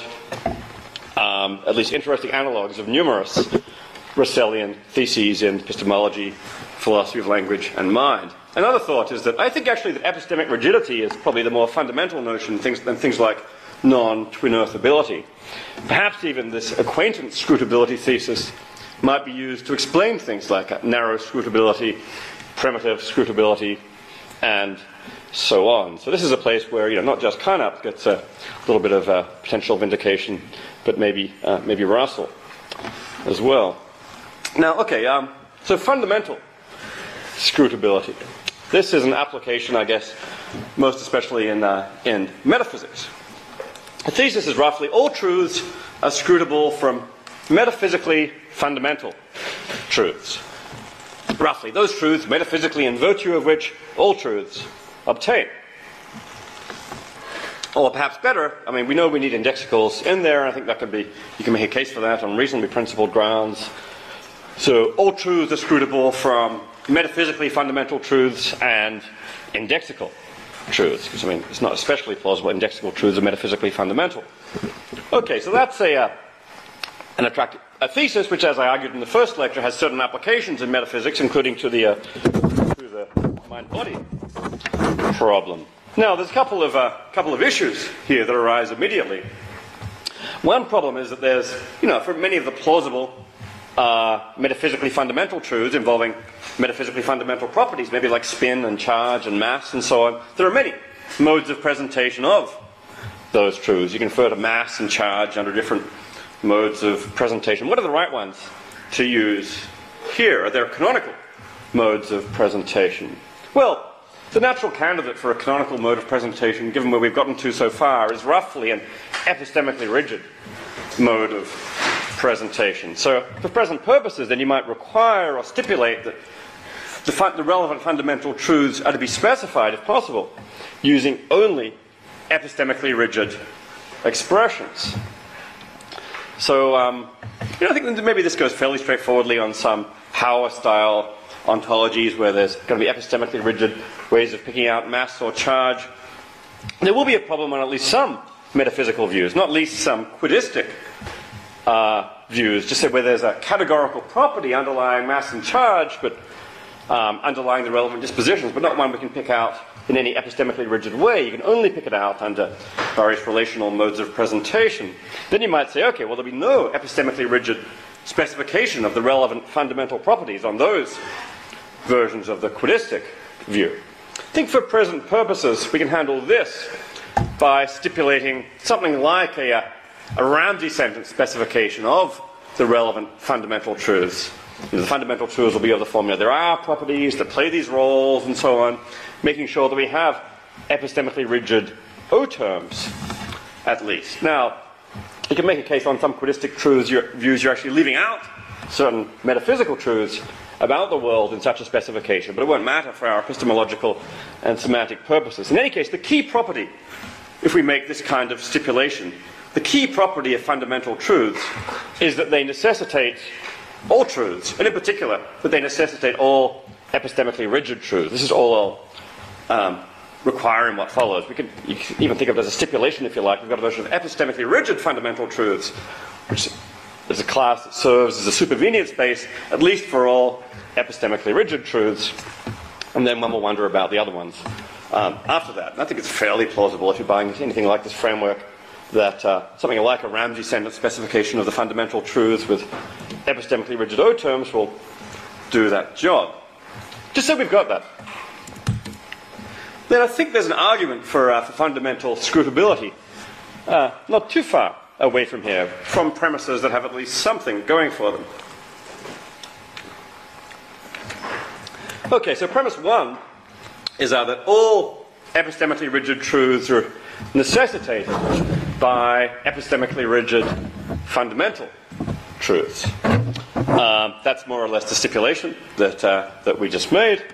um, at least interesting analogues of numerous Russellian theses in epistemology, philosophy of language, and mind. Another thought is that I think actually that epistemic rigidity is probably the more fundamental notion things, than things like non-twin earthability. Perhaps even this acquaintance scrutability thesis might be used to explain things like narrow scrutability, primitive scrutability, and so on. So this is a place where, you know, not just Carnap gets a little bit of uh, potential vindication, but maybe uh, maybe Russell as well. Now, okay, um, so fundamental scrutability. This is an application, I guess, most especially in uh, in metaphysics. The thesis is roughly all truths are scrutable from metaphysically fundamental truths. Roughly, those truths metaphysically in virtue of which all truths obtain. Or perhaps better, I mean, we know we need indexicals in there, and I think that could be, you can make a case for that on reasonably principled grounds. So all truths are scrutable from metaphysically fundamental truths and indexical truths, because I mean, it's not especially plausible indexical truths are metaphysically fundamental. Okay, so that's a uh, an attractive a thesis, which, as I argued in the first lecture, has certain applications in metaphysics, including to the uh, to the mind-body problem. Now, there's a couple of uh, couple of issues here that arise immediately. One problem is that there's, you know, for many of the plausible uh, metaphysically fundamental truths involving metaphysically fundamental properties, maybe like spin and charge and mass and so on, there are many modes of presentation of those truths. You can refer to mass and charge under different modes of presentation. What are the right ones to use here? Are there canonical modes of presentation? Well, the natural candidate for a canonical mode of presentation, given where we've gotten to so far, is roughly an epistemically rigid mode of presentation. So for present purposes, then you might require or stipulate that the, fun the relevant fundamental truths are to be specified, if possible, using only epistemically rigid expressions. So, um, you know, I think maybe this goes fairly straightforwardly on some Hauer-style ontologies where there's going to be epistemically rigid ways of picking out mass or charge. There will be a problem on at least some metaphysical views, not least some quidistic uh, views, just say where there's a categorical property underlying mass and charge, but um, underlying the relevant dispositions, but not one we can pick out in any epistemically rigid way. You can only pick it out under various relational modes of presentation. Then you might say, okay, well, there'll be no epistemically rigid specification of the relevant fundamental properties on those versions of the quidistic view. I think for present purposes we can handle this by stipulating something like a, a Ramsey sentence specification of the relevant fundamental truths. You know, the fundamental truths will be of the formula. There are properties that play these roles and so on, making sure that we have epistemically rigid O-terms, at least. Now, you can make a case on some quidistic truths, your views, you're actually leaving out certain metaphysical truths about the world in such a specification, but it won't matter for our epistemological and semantic purposes. In any case, the key property, if we make this kind of stipulation, the key property of fundamental truths is that they necessitate all truths, and in particular, that they necessitate all epistemically rigid truths. This is all I'll um, require in what follows. We could, you can even think of it as a stipulation, if you like. We've got a version of epistemically rigid fundamental truths, which is a class that serves as a supervenient space, at least for all epistemically rigid truths, and then one will wonder about the other ones um, after that. And I think it's fairly plausible, if you're buying anything like this framework, that uh, something like a Ramsey sentence specification of the fundamental truths with epistemically rigid O-terms will do that job. Just so we've got that. Then I think there's an argument for, uh, for fundamental scrutability, uh, not too far away from here, from premises that have at least something going for them. Okay, so premise one is uh, that all epistemically rigid truths are necessitated by epistemically rigid fundamental truths. Um, that's more or less the stipulation that, uh, that we just made.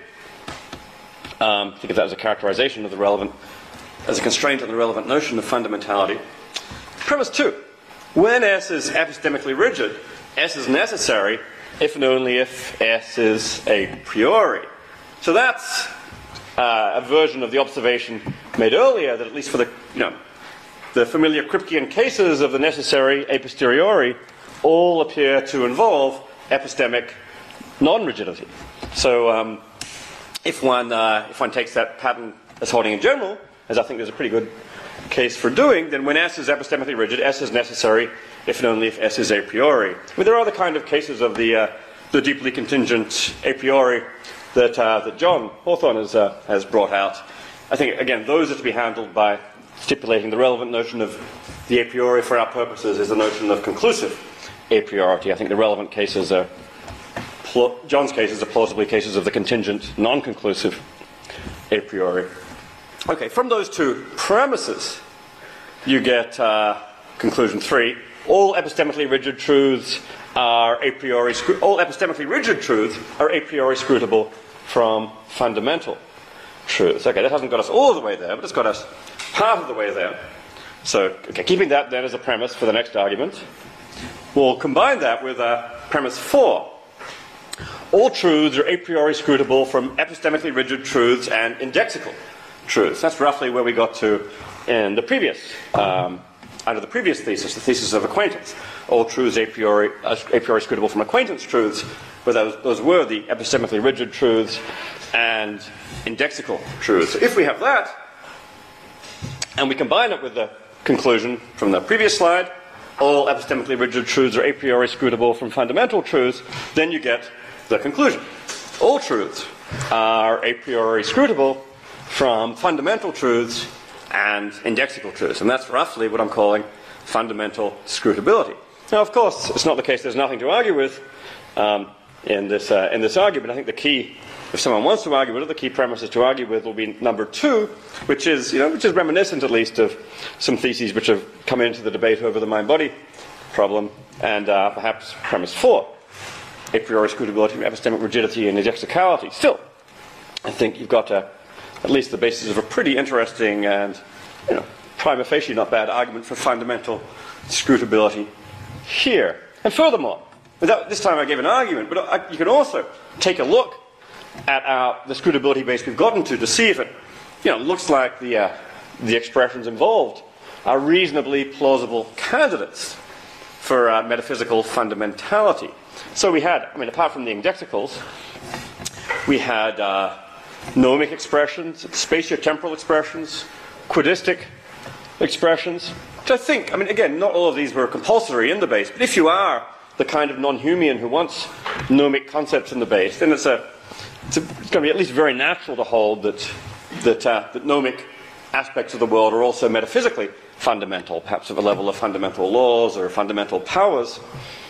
Um, think of that as a characterization of the relevant, as a constraint on the relevant notion of fundamentality. Premise two. When S is epistemically rigid, S is necessary if and only if S is a priori. So that's uh, a version of the observation made earlier that at least for the, you know, the familiar Kripkean cases of the necessary a posteriori all appear to involve epistemic non-rigidity. So um, if one uh, if one takes that pattern as holding in general, as I think there's a pretty good case for doing, then when S is epistemically rigid, S is necessary if and only if S is a priori. I mean, there are other kind of cases of the uh, the deeply contingent a priori that uh, that John Hawthorne has uh, has brought out. I think again those are to be handled by stipulating the relevant notion of the a priori for our purposes is the notion of conclusive a priority. I think the relevant cases are John's cases are plausibly cases of the contingent non-conclusive a priori. Okay, from those two premises, you get uh, conclusion three. All epistemically rigid truths are a priori. All epistemically rigid truths are a priori scrutable from fundamental truths. Okay, that hasn't got us all the way there, but it's got us part of the way there. So, okay, keeping that then as a premise for the next argument, we'll combine that with uh, premise four. All truths are a priori scrutable from epistemically rigid truths and indexical truths. That's roughly where we got to in the previous, um, under the previous thesis, the thesis of acquaintance. All truths a priori, uh, a priori scrutable from acquaintance truths, where those, those were the epistemically rigid truths and indexical truths. So if we have that, and we combine it with the conclusion from the previous slide, all epistemically rigid truths are a priori scrutable from fundamental truths, then you get the conclusion. All truths are a priori scrutable from fundamental truths and indexical truths. And that's roughly what I'm calling fundamental scrutability. Now, of course, it's not the case there's nothing to argue with um, in, this, uh, in this argument. I think the key, if someone wants to argue with it, the key premises to argue with will be number two, which is, you know, which is reminiscent at least of some theses which have come into the debate over the mind-body problem, and uh, perhaps premise four. a priori scrutability, epistemic rigidity, and exexicality. Still, I think you've got uh, at least the basis of a pretty interesting and, you know, prima facie not bad argument for fundamental scrutability here. And furthermore, without, this time I gave an argument, but I, you can also take a look at our, the scrutability base we've gotten to to see if it, you know, looks like the, uh, the expressions involved are reasonably plausible candidates for uh, metaphysical fundamentality. So we had, I mean, apart from the indexicals, we had uh, gnomic expressions, spatiotemporal expressions, quidistic expressions, which I think, I mean, again, not all of these were compulsory in the base, but if you are the kind of non-Humean who wants gnomic concepts in the base, then it's, a, it's, a, it's going to be at least very natural to hold that, that, uh, that gnomic aspects of the world are also metaphysically fundamental, perhaps at the level of fundamental laws or fundamental powers.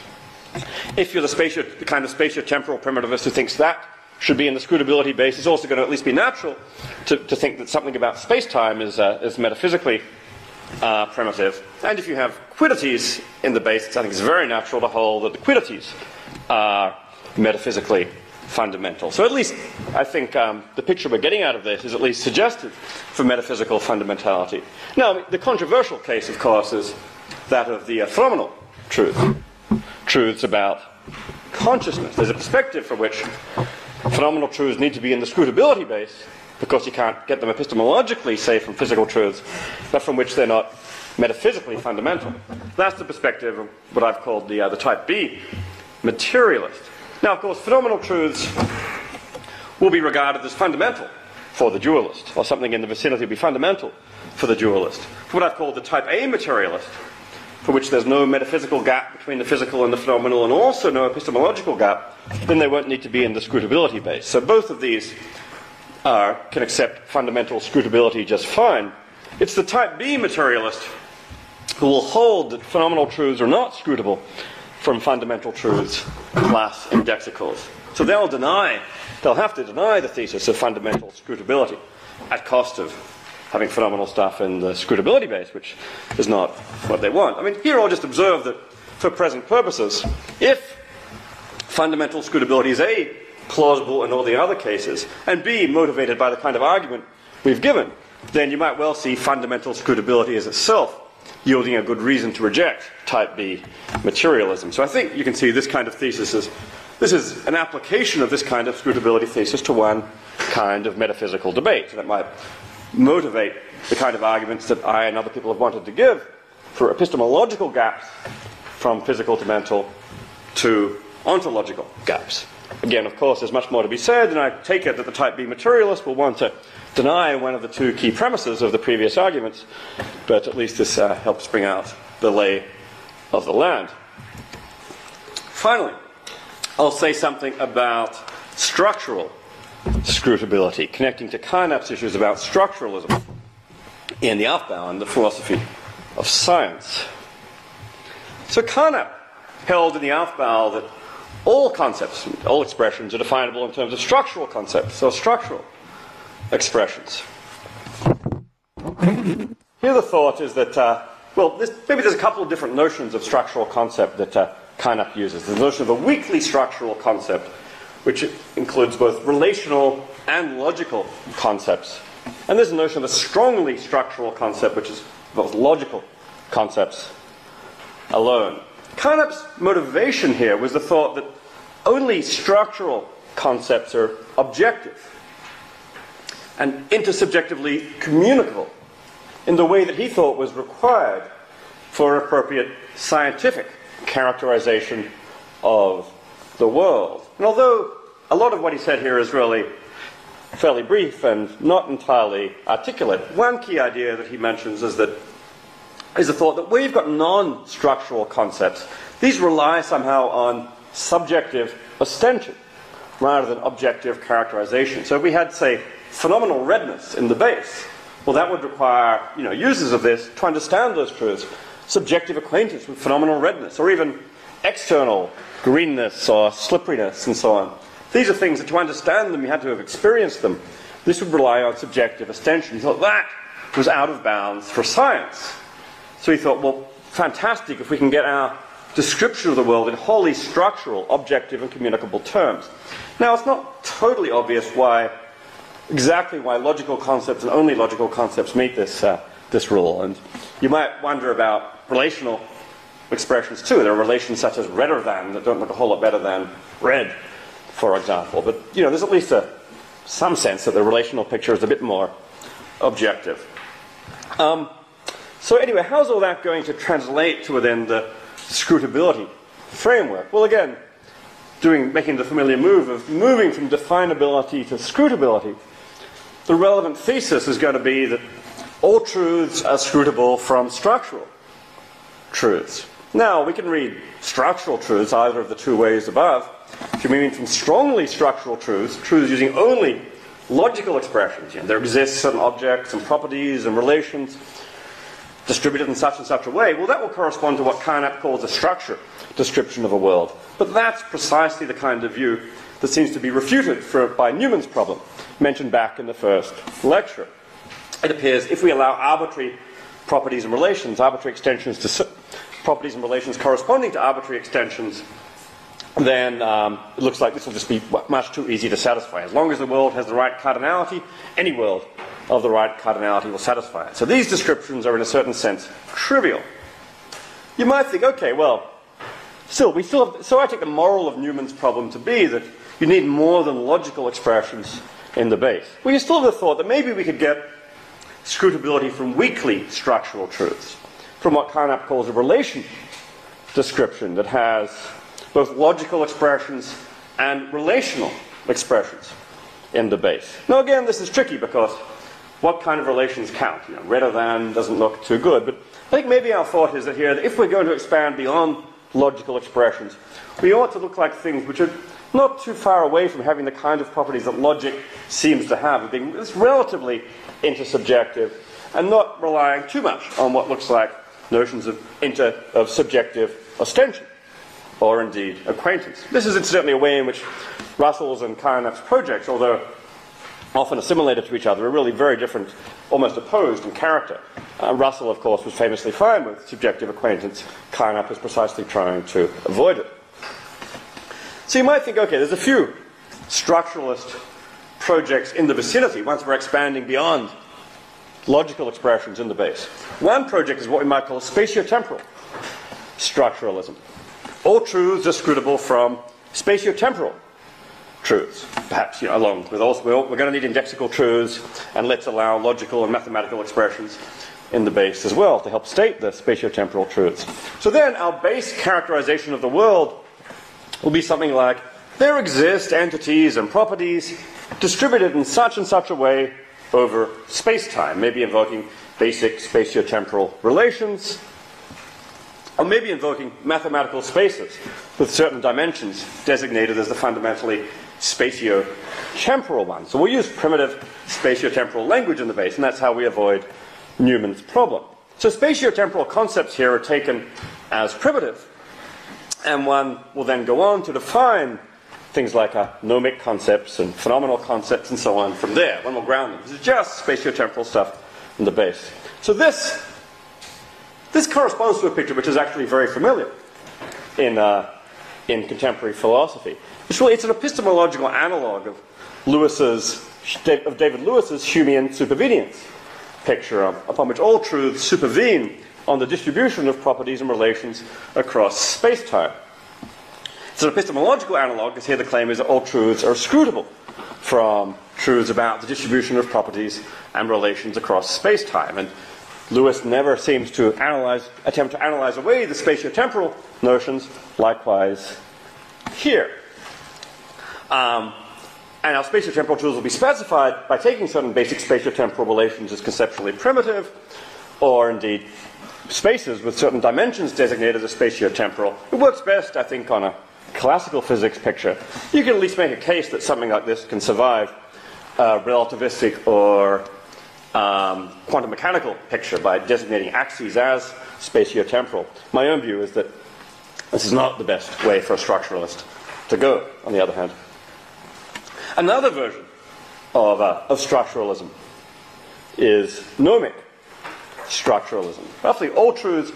If you're the, spatio, the kind of spatiotemporal primitivist who thinks that should be in the scrutability base, it's also going to at least be natural to, to think that something about space-time is, uh, is metaphysically uh, primitive. And if you have quiddities in the base, I think it's very natural to hold that the quiddities are metaphysically fundamental. So at least I think um, the picture we're getting out of this is at least suggestive for metaphysical fundamentality. Now, the controversial case, of course, is that of the uh, phenomenal truth. Truths about consciousness. There's a perspective for which phenomenal truths need to be in the scrutability base because you can't get them epistemologically, say, from physical truths, but from which they're not metaphysically fundamental. That's the perspective of what I've called the, uh, the type B materialist. Now, of course, phenomenal truths will be regarded as fundamental for the dualist, or something in the vicinity will be fundamental for the dualist. For what I've called the type A materialist, for which there's no metaphysical gap between the physical and the phenomenal, and also no epistemological gap, then they won't need to be in the scrutability base. So both of these are, can accept fundamental scrutability just fine. It's the type B materialist who will hold that phenomenal truths are not scrutable from fundamental truths, class indexicals. So they'll deny, they'll have to deny the thesis of fundamental scrutability at cost of having phenomenal stuff in the scrutability base, which is not what they want. I mean, here I'll just observe that for present purposes, if fundamental scrutability is A, plausible in all the other cases, and B, motivated by the kind of argument we've given, then you might well see fundamental scrutability as itself yielding a good reason to reject type B materialism. So I think you can see this kind of thesis is, this is an application of this kind of scrutability thesis to one kind of metaphysical debate that might motivate the kind of arguments that I and other people have wanted to give for epistemological gaps from physical to mental to ontological gaps. Again, of course, there's much more to be said, and I take it that the type B materialist will want to deny one of the two key premises of the previous arguments, but at least this uh, helps bring out the lay of the land. Finally, I'll say something about structural scrutability, connecting to Carnap's issues about structuralism in the Aufbau and the philosophy of science. So Carnap held in the Aufbau that all concepts, all expressions are definable in terms of structural concepts, so structural expressions. Here the thought is that, uh, well, this, maybe there's a couple of different notions of structural concept that uh, Carnap uses. There's the notion of a weakly structural concept, which includes both relational and logical concepts. And there's a notion of a strongly structural concept, which is both logical concepts alone. Carnap's motivation here was the thought that only structural concepts are objective and intersubjectively communicable in the way that he thought was required for appropriate scientific characterization of the world. And although a lot of what he said here is really fairly brief and not entirely articulate, one key idea that he mentions is that is the thought that we've got non-structural concepts. These rely somehow on subjective ostension rather than objective characterization. So if we had, say, phenomenal redness in the base, well, that would require, you know, users of this to understand those truths, subjective acquaintance with phenomenal redness, or even external greenness or slipperiness and so on. These are things that to understand them, you had to have experienced them. This would rely on subjective ostension. He thought that was out of bounds for science. So he thought, well, fantastic if we can get our description of the world in wholly structural, objective, and communicable terms. Now, it's not totally obvious why, exactly why logical concepts and only logical concepts meet this, uh, this rule. And you might wonder about relational expressions too. There are relations such as redder than that don't look a whole lot better than red, for example. But, you know, there's at least a, some sense that the relational picture is a bit more objective. Um, so anyway, how's all that going to translate to within the scrutability framework? Well, again, doing, making the familiar move of moving from definability to scrutability, the relevant thesis is going to be that all truths are scrutable from structural truths. Now, we can read structural truths either of the two ways above. If you mean from strongly structural truths, truths using only logical expressions, you know, there exists certain objects and properties and relations distributed in such and such a way, well, that will correspond to what Carnap calls a structure description of a world. But that's precisely the kind of view that seems to be refuted for, by Newman's problem, mentioned back in the first lecture. It appears if we allow arbitrary properties and relations, arbitrary extensions to properties and relations corresponding to arbitrary extensions, then um, it looks like this will just be much too easy to satisfy. As long as the world has the right cardinality, any world of the right cardinality will satisfy it. So these descriptions are in a certain sense trivial. You might think, okay, well, still, we still have, so I take the moral of Newman's problem to be that you need more than logical expressions in the base. Well, you still have the thought that maybe we could get scrutability from weakly structural truths, from what Carnap calls a relation description that has both logical expressions and relational expressions in the base. Now again, this is tricky because what kind of relations count? You know, redder than doesn't look too good, but I think maybe our thought is that here, that if we're going to expand beyond logical expressions, we ought to look like things which are not too far away from having the kind of properties that logic seems to have, of being it's relatively intersubjective and not relying too much on what looks like notions of inter of subjective ostension or indeed acquaintance. This is incidentally a way in which Russell's and Carnap's projects, although often assimilated to each other, are really very different, almost opposed in character. Uh, Russell, of course, was famously fine with subjective acquaintance. Carnap is precisely trying to avoid it. So you might think, okay, there's a few structuralist projects in the vicinity once we're expanding beyond logical expressions in the base. One project is what we might call spatiotemporal structuralism. All truths are scrutable from spatiotemporal truths. Perhaps, you know, along with also, we're going to need indexical truths, and let's allow logical and mathematical expressions in the base as well to help state the spatiotemporal truths. So then our base characterization of the world will be something like, there exist entities and properties distributed in such and such a way over space-time, maybe invoking basic spatiotemporal relations, or maybe invoking mathematical spaces with certain dimensions designated as the fundamentally spatio-temporal ones. So we'll use primitive spatio-temporal language in the base, and that's how we avoid Newman's problem. So spatio-temporal concepts here are taken as primitive, and one will then go on to define things like uh, gnomic concepts and phenomenal concepts and so on from there. One will ground them. This is just spatio-temporal stuff in the base. So this, this corresponds to a picture which is actually very familiar in, uh, in contemporary philosophy. It's, really, it's an epistemological analog of Lewis's, of David Lewis's Humean supervenience picture, um, upon which all truths supervene on the distribution of properties and relations across space-time. It's an epistemological analog, because here the claim is that all truths are scrutable from truths about the distribution of properties and relations across space-time. And Lewis never seems to analyze, attempt to analyze away the spatiotemporal notions, likewise here. Um, and our spatiotemporal truths will be specified by taking certain basic spatiotemporal relations as conceptually primitive, or indeed spaces with certain dimensions designated as spatiotemporal. It works best, I think, on a classical physics picture. You can at least make a case that something like this can survive a relativistic or um, quantum mechanical picture by designating axes as spatiotemporal. My own view is that this is not the best way for a structuralist to go, on the other hand. Another version of, uh, of structuralism is gnomic structuralism. Roughly all truths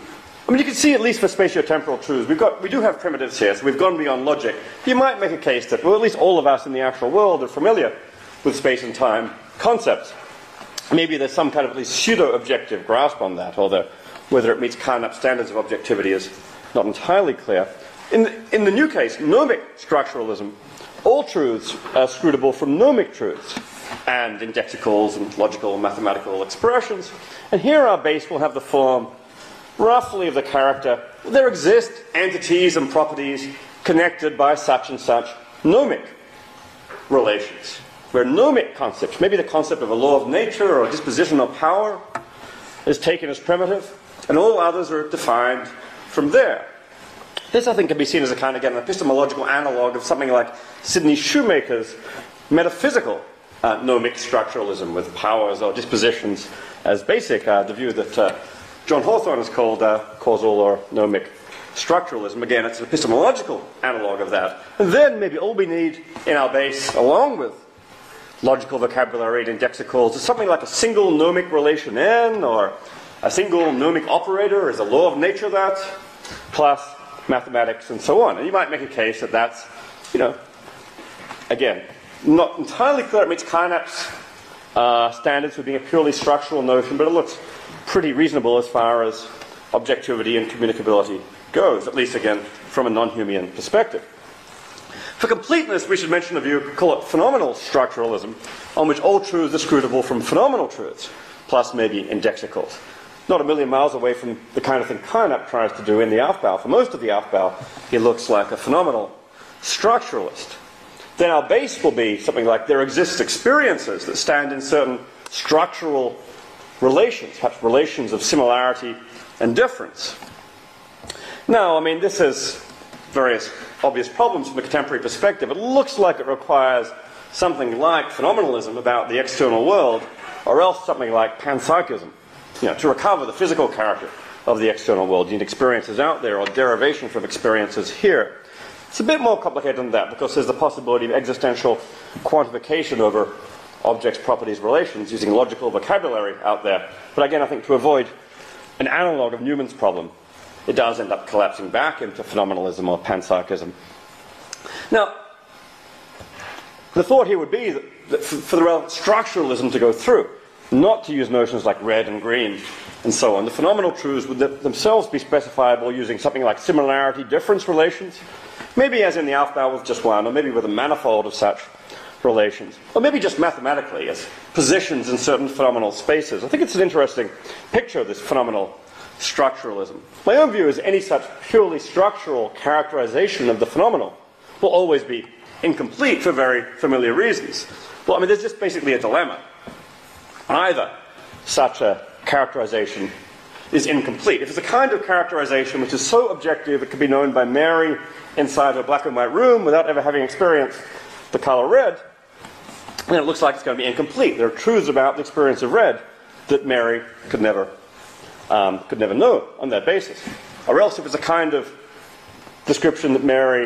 I mean, you can see at least for spatiotemporal truths, we've got, we do have primitives here, so we've gone beyond logic. You might make a case that, well, at least all of us in the actual world are familiar with space and time concepts. Maybe there's some kind of at least pseudo-objective grasp on that, although whether it meets Carnap standards of objectivity is not entirely clear. In the, in the new case, gnomic structuralism, all truths are scrutable from gnomic truths and indexicals and logical mathematical expressions. And here our base will have the form roughly of the character. There exist entities and properties connected by such and such gnomic relations, where gnomic concepts, maybe the concept of a law of nature or a disposition of power, is taken as primitive, and all others are defined from there. This, I think, can be seen as a kind of, again, an epistemological analogue of something like Sidney Shoemaker's metaphysical uh, gnomic structuralism, with powers or dispositions as basic, uh, the view that uh, John Hawthorne has called uh, causal or gnomic structuralism. Again, it's an epistemological analogue of that. And then maybe all we need in our base, along with logical vocabulary and indexicals, is something like a single gnomic relation N, or a single gnomic operator is a law of nature that, plus mathematics and so on. And you might make a case that that's, you know, again, not entirely clear it meets Carnap's uh, standards for being a purely structural notion, but it looks pretty reasonable as far as objectivity and communicability goes, at least, again, from a non-Humean perspective. For completeness, we should mention a view, call it phenomenal structuralism, on which all truths are scrutable from phenomenal truths, plus maybe indexicals. Not a million miles away from the kind of thing Carnap tries to do in the Aufbau. For most of the Aufbau, he looks like a phenomenal structuralist. Then our base will be something like there exist experiences that stand in certain structural relations, perhaps relations of similarity and difference. Now, I mean, this has various obvious problems from a contemporary perspective. It looks like it requires something like phenomenalism about the external world, or else something like panpsychism. You know, to recover the physical character of the external world, you need experiences out there or derivation from experiences here. It's a bit more complicated than that, because there's the possibility of existential quantification over objects, properties, relations using logical vocabulary out there. But again, I think to avoid an analogue of Newman's problem, it does end up collapsing back into phenomenalism or panpsychism. Now, the thought here would be that, that for, for the relevant structuralism to go through, not to use notions like red and green and so on, the phenomenal truths would themselves be specifiable using something like similarity-difference relations, maybe as in the Aufbau with just one, or maybe with a manifold of such relations, or maybe just mathematically as positions in certain phenomenal spaces. I think it's an interesting picture of this phenomenal structuralism. My own view is any such purely structural characterization of the phenomenal will always be incomplete for very familiar reasons. Well, I mean, there's just basically a dilemma. Either such a characterization is incomplete. If it's a kind of characterization which is so objective it can be known by Mary inside a black and white room without ever having experienced the color red, then it looks like it's going to be incomplete. There are truths about the experience of red that Mary could never um, could never know on that basis. Or else if it's a kind of description that Mary,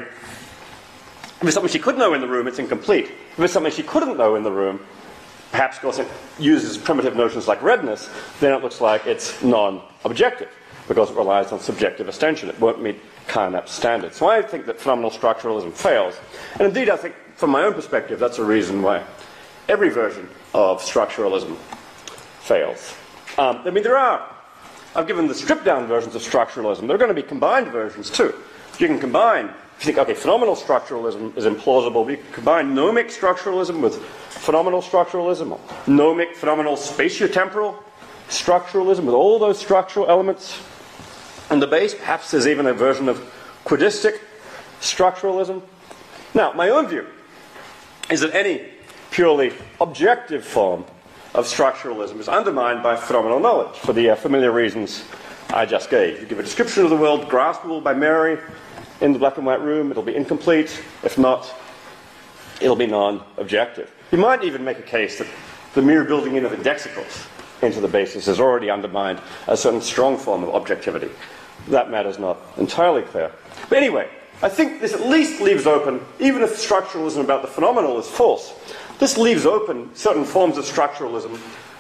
if it's something she could know in the room, it's incomplete. If it's something she couldn't know in the room, perhaps because it uses primitive notions like redness, then it looks like it's non-objective, because it relies on subjective extension. It won't meet Carnap's standards. So I think that phenomenal structuralism fails. And indeed, I think, from my own perspective, that's a reason why every version of structuralism fails. Um, I mean, there are, I've given the stripped-down versions of structuralism. There are going to be combined versions, too. You can combine, if you think, okay, phenomenal structuralism is implausible, but you can combine gnomic structuralism with phenomenal structuralism, or gnomic phenomenal spatiotemporal structuralism with all those structural elements in the base. Perhaps there's even a version of quidistic structuralism. Now, my own view is that any purely objective form of structuralism is undermined by phenomenal knowledge for the uh, familiar reasons I just gave. You give a description of the world graspable by Mary in the black and white room, it'll be incomplete. If not, it'll be non-objective. You might even make a case that the mere building in of indexicals into the basis has already undermined a certain strong form of objectivity. That matter's not entirely clear. But anyway, I think this at least leaves open, even if structuralism about the phenomenal is false, this leaves open certain forms of structuralism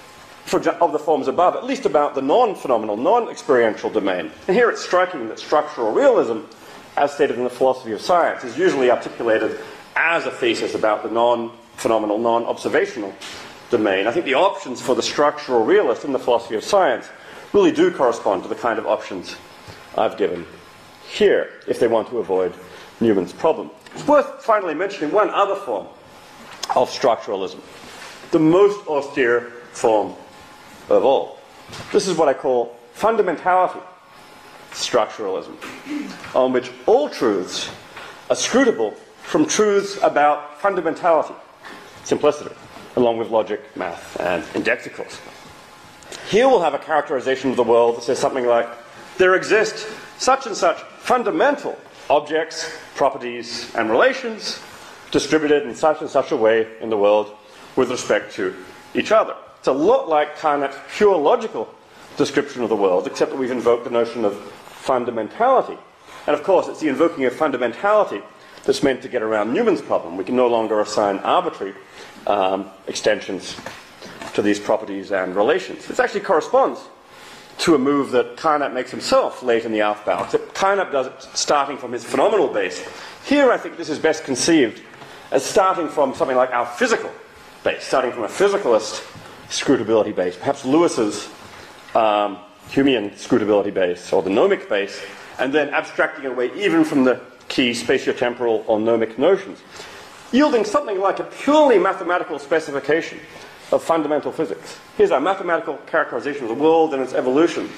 for, of the forms above, at least about the non-phenomenal, non-experiential domain. And here it's striking that structural realism, as stated in the philosophy of science, is usually articulated as a thesis about the non-phenomenal, non-observational domain. I think the options for the structural realist in the philosophy of science really do correspond to the kind of options I've given here, if they want to avoid Newman's problem. It's worth finally mentioning one other form of structuralism, the most austere form of all. This is what I call fundamentality structuralism, on which all truths are scrutable from truths about fundamentality, simplicity, along with logic, math, and indexicals. Here we'll have a characterization of the world that says something like, there exist such and such fundamental objects, properties, and relations distributed in such and such a way in the world with respect to each other. It's a lot like Carnap's pure logical description of the world, except that we've invoked the notion of fundamentality. And of course, it's the invoking of fundamentality that's meant to get around Newman's problem. We can no longer assign arbitrary um, extensions to these properties and relations. This actually corresponds to a move that Carnap makes himself late in the Aufbau, except Carnap does it starting from his phenomenal base. Here I think this is best conceived as starting from something like our physical base, starting from a physicalist scrutability base, perhaps Lewis's um, Humean scrutability base, or the gnomic base, and then abstracting away even from the key spatiotemporal or gnomic notions, yielding something like a purely mathematical specification of fundamental physics. Here's our mathematical characterization of the world and its evolution.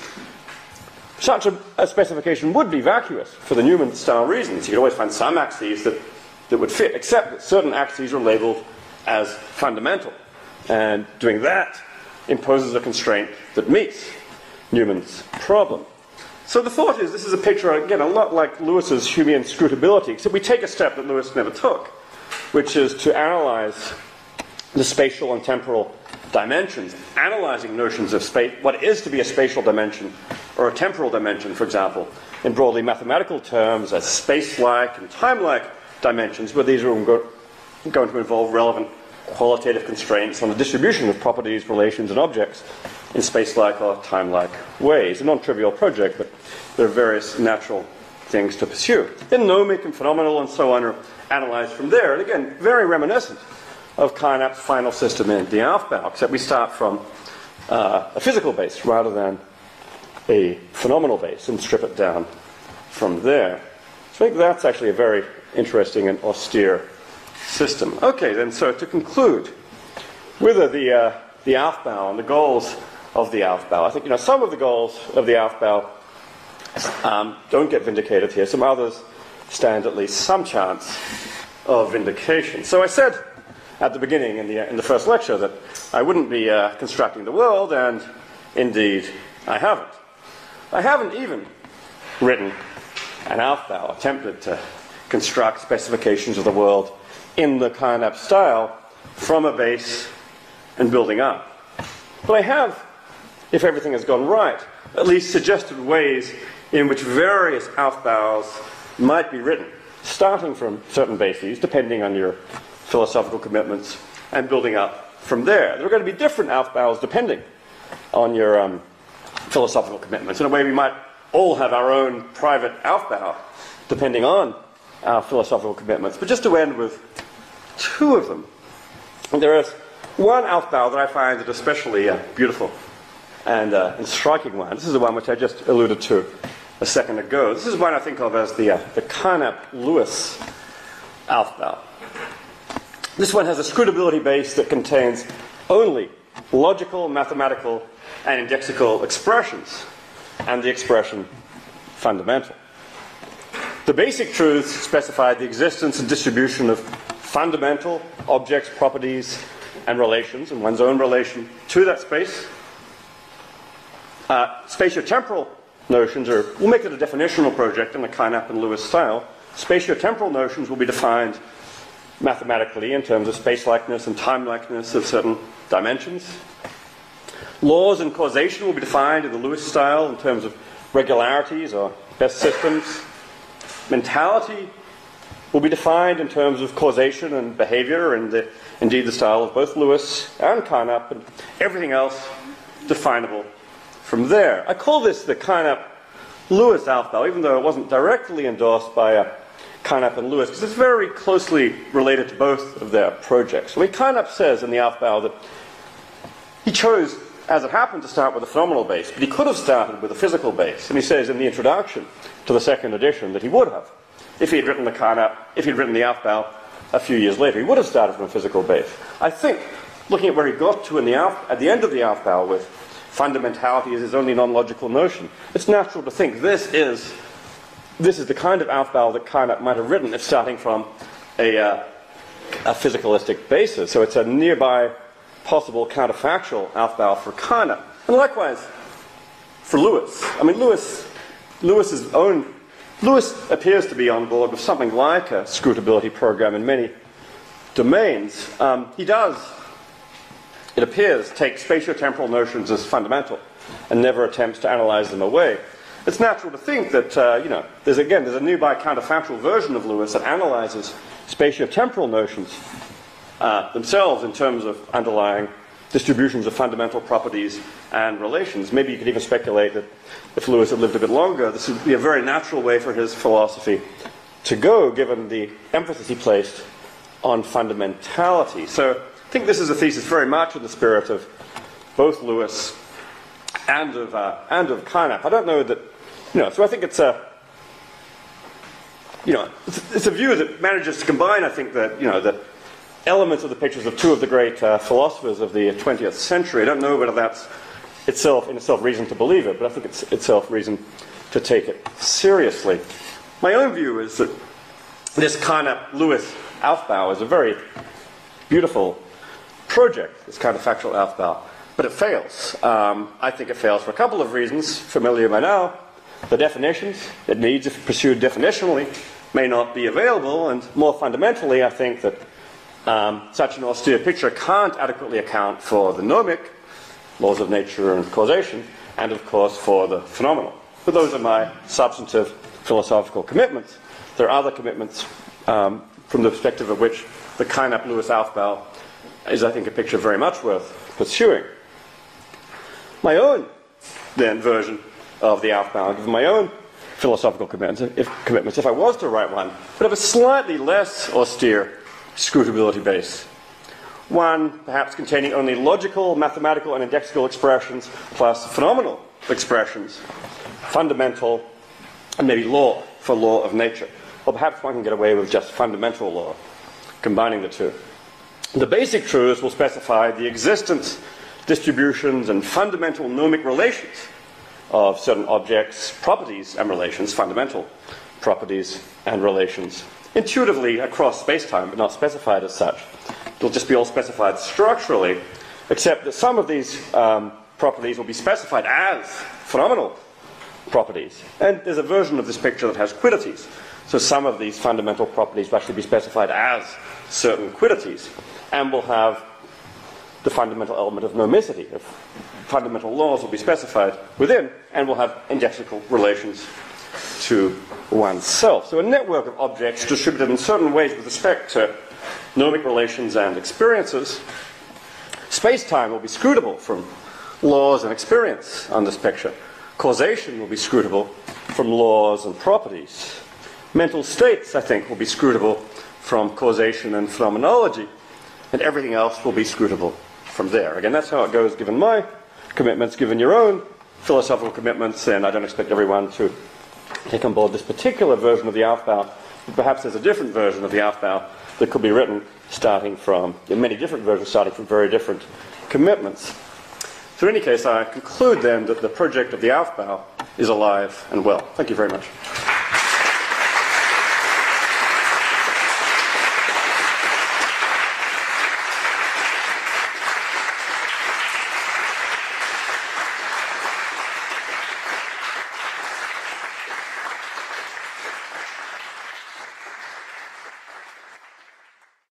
Such a, a specification would be vacuous for the Newman-style reasons. You could always find some axes that, that would fit, except that certain axes are labeled as fundamental. And doing that imposes a constraint that meets Newman's problem. So the thought is, this is a picture, again, a lot like Lewis's Humean scrutability, except we take a step that Lewis never took, which is to analyze the spatial and temporal dimensions, analyzing notions of space, what it is to be a spatial dimension or a temporal dimension, for example, in broadly mathematical terms as space-like and time-like dimensions, where these are going to involve relevant qualitative constraints on the distribution of properties, relations, and objects in space-like or time-like ways. A non-trivial project, but there are various natural things to pursue. Then gnomic and phenomenal and so on are analyzed from there, and again, very reminiscent of Carnap's final system in the Aufbau, except we start from uh, a physical base rather than a phenomenal base and strip it down from there. So I think that's actually a very interesting and austere system. Okay, then, so to conclude, with the, uh, the Aufbau and the goals of the Aufbau, I think, you know, some of the goals of the Aufbau um, don't get vindicated here. Some others stand at least some chance of vindication. So I said at the beginning in the, in the first lecture that I wouldn't be uh, constructing the world, and indeed I haven't. I haven't even written an Aufbau, attempted to construct specifications of the world in the Carnap style from a base and building up. But I have, if everything has gone right, at least suggested ways in which various Aufbaus might be written, starting from certain bases, depending on your philosophical commitments, and building up from there. There are going to be different Aufbaus depending on your um, philosophical commitments. In a way, we might all have our own private Aufbau, depending on our philosophical commitments. But just to end with two of them, there is one Aufbau that I find it especially uh, beautiful and, uh, and striking one. This is the one which I just alluded to a second ago. This is one I think of as the, uh, the Carnap-Lewis Aufbau. This one has a scrutability base that contains only logical, mathematical, and indexical expressions, and the expression fundamental. The basic truths specify the existence and distribution of fundamental objects, properties, and relations, and one's own relation to that space. Uh, spatiotemporal notions are, we'll make it a definitional project in the Carnap and Lewis style. Spatiotemporal notions will be defined mathematically in terms of space-likeness and time-likeness of certain dimensions. Laws and causation will be defined in the Lewis style in terms of regularities or best systems. Mentality will be defined in terms of causation and behavior, and the, indeed the style of both Lewis and Carnap, and everything else definable from there. I call this the Carnap-Lewis Aufbau, even though it wasn't directly endorsed by uh, Carnap and Lewis, because it's very closely related to both of their projects. So Carnap says in the Aufbau that he chose, as it happened, to start with a phenomenal base, but he could have started with a physical base. And he says in the introduction to the second edition that he would have. If he had written the Carnap, if he had written the Aufbau a few years later, he would have started from a physical base. I think, looking at where he got to in the Auf, at the end of the Aufbau with fundamentality as his only non-logical notion, it's natural to think this is, this is the kind of Aufbau that Carnap might have written if starting from a, uh, a physicalistic basis. So it's a nearby possible counterfactual Aufbau for Carnap. And likewise for Lewis. I mean, Lewis, Lewis's own Lewis appears to be on board with something like a scrutability program in many domains. Um, he does, it appears, take spatiotemporal notions as fundamental and never attempts to analyze them away. It's natural to think that, uh, you know, there's again, there's a nearby counterfactual version of Lewis that analyzes spatiotemporal notions uh, themselves in terms of underlying distributions of fundamental properties and relations. Maybe you could even speculate that if Lewis had lived a bit longer, this would be a very natural way for his philosophy to go, given the emphasis he placed on fundamentality. So I think this is a thesis very much in the spirit of both Lewis and of, uh, and of Carnap. I don't know that, you know, so I think it's a, you know, it's, it's a view that manages to combine, I think, that, you know, that elements of the pictures of two of the great uh, philosophers of the twentieth century. I don't know whether that's itself in itself reason to believe it, but I think it's itself reason to take it seriously. My own view is that this Carnap-Lewis Aufbau is a very beautiful project, this kind of factual Aufbau, but it fails. Um, I think it fails for a couple of reasons, familiar by now. The definitions it needs, if pursued definitionally, may not be available, and more fundamentally, I think that Um, such an austere picture can't adequately account for the gnomic, laws of nature and causation, and of course for the phenomenal. But those are my substantive philosophical commitments. There are other commitments um, from the perspective of which the Carnap-Lewis Aufbau is, I think, a picture very much worth pursuing. My own, then, version of the Aufbau, given my own philosophical commitments, if, commitments, if I was to write one, would have a slightly less austere scrutability base. One perhaps containing only logical, mathematical, and indexical expressions plus phenomenal expressions, fundamental, and maybe law for law of nature. Or perhaps one can get away with just fundamental law, combining the two. The basic truths will specify the existence, distributions, and fundamental gnomic relations of certain objects, properties, and relations, fundamental properties and relations, intuitively across space-time, but not specified as such. It'll just be all specified structurally, except that some of these um, properties will be specified as phenomenal properties. And there's a version of this picture that has quiddities. So some of these fundamental properties will actually be specified as certain quiddities, and will have the fundamental element of nomicity. If fundamental laws will be specified within, and will have indexical relations to oneself. So a network of objects distributed in certain ways with respect to gnomic relations and experiences. Space-time will be scrutable from laws and experience on this picture. Causation will be scrutable from laws and properties. Mental states, I think, will be scrutable from causation and phenomenology. And everything else will be scrutable from there. Again, that's how it goes given my commitments, given your own philosophical commitments, and I don't expect everyone to take on board this particular version of the Aufbau, but perhaps there's a different version of the Aufbau that could be written starting from, in many different versions starting from very different commitments. So in any case, I conclude then that the project of the Aufbau is alive and well. Thank you very much.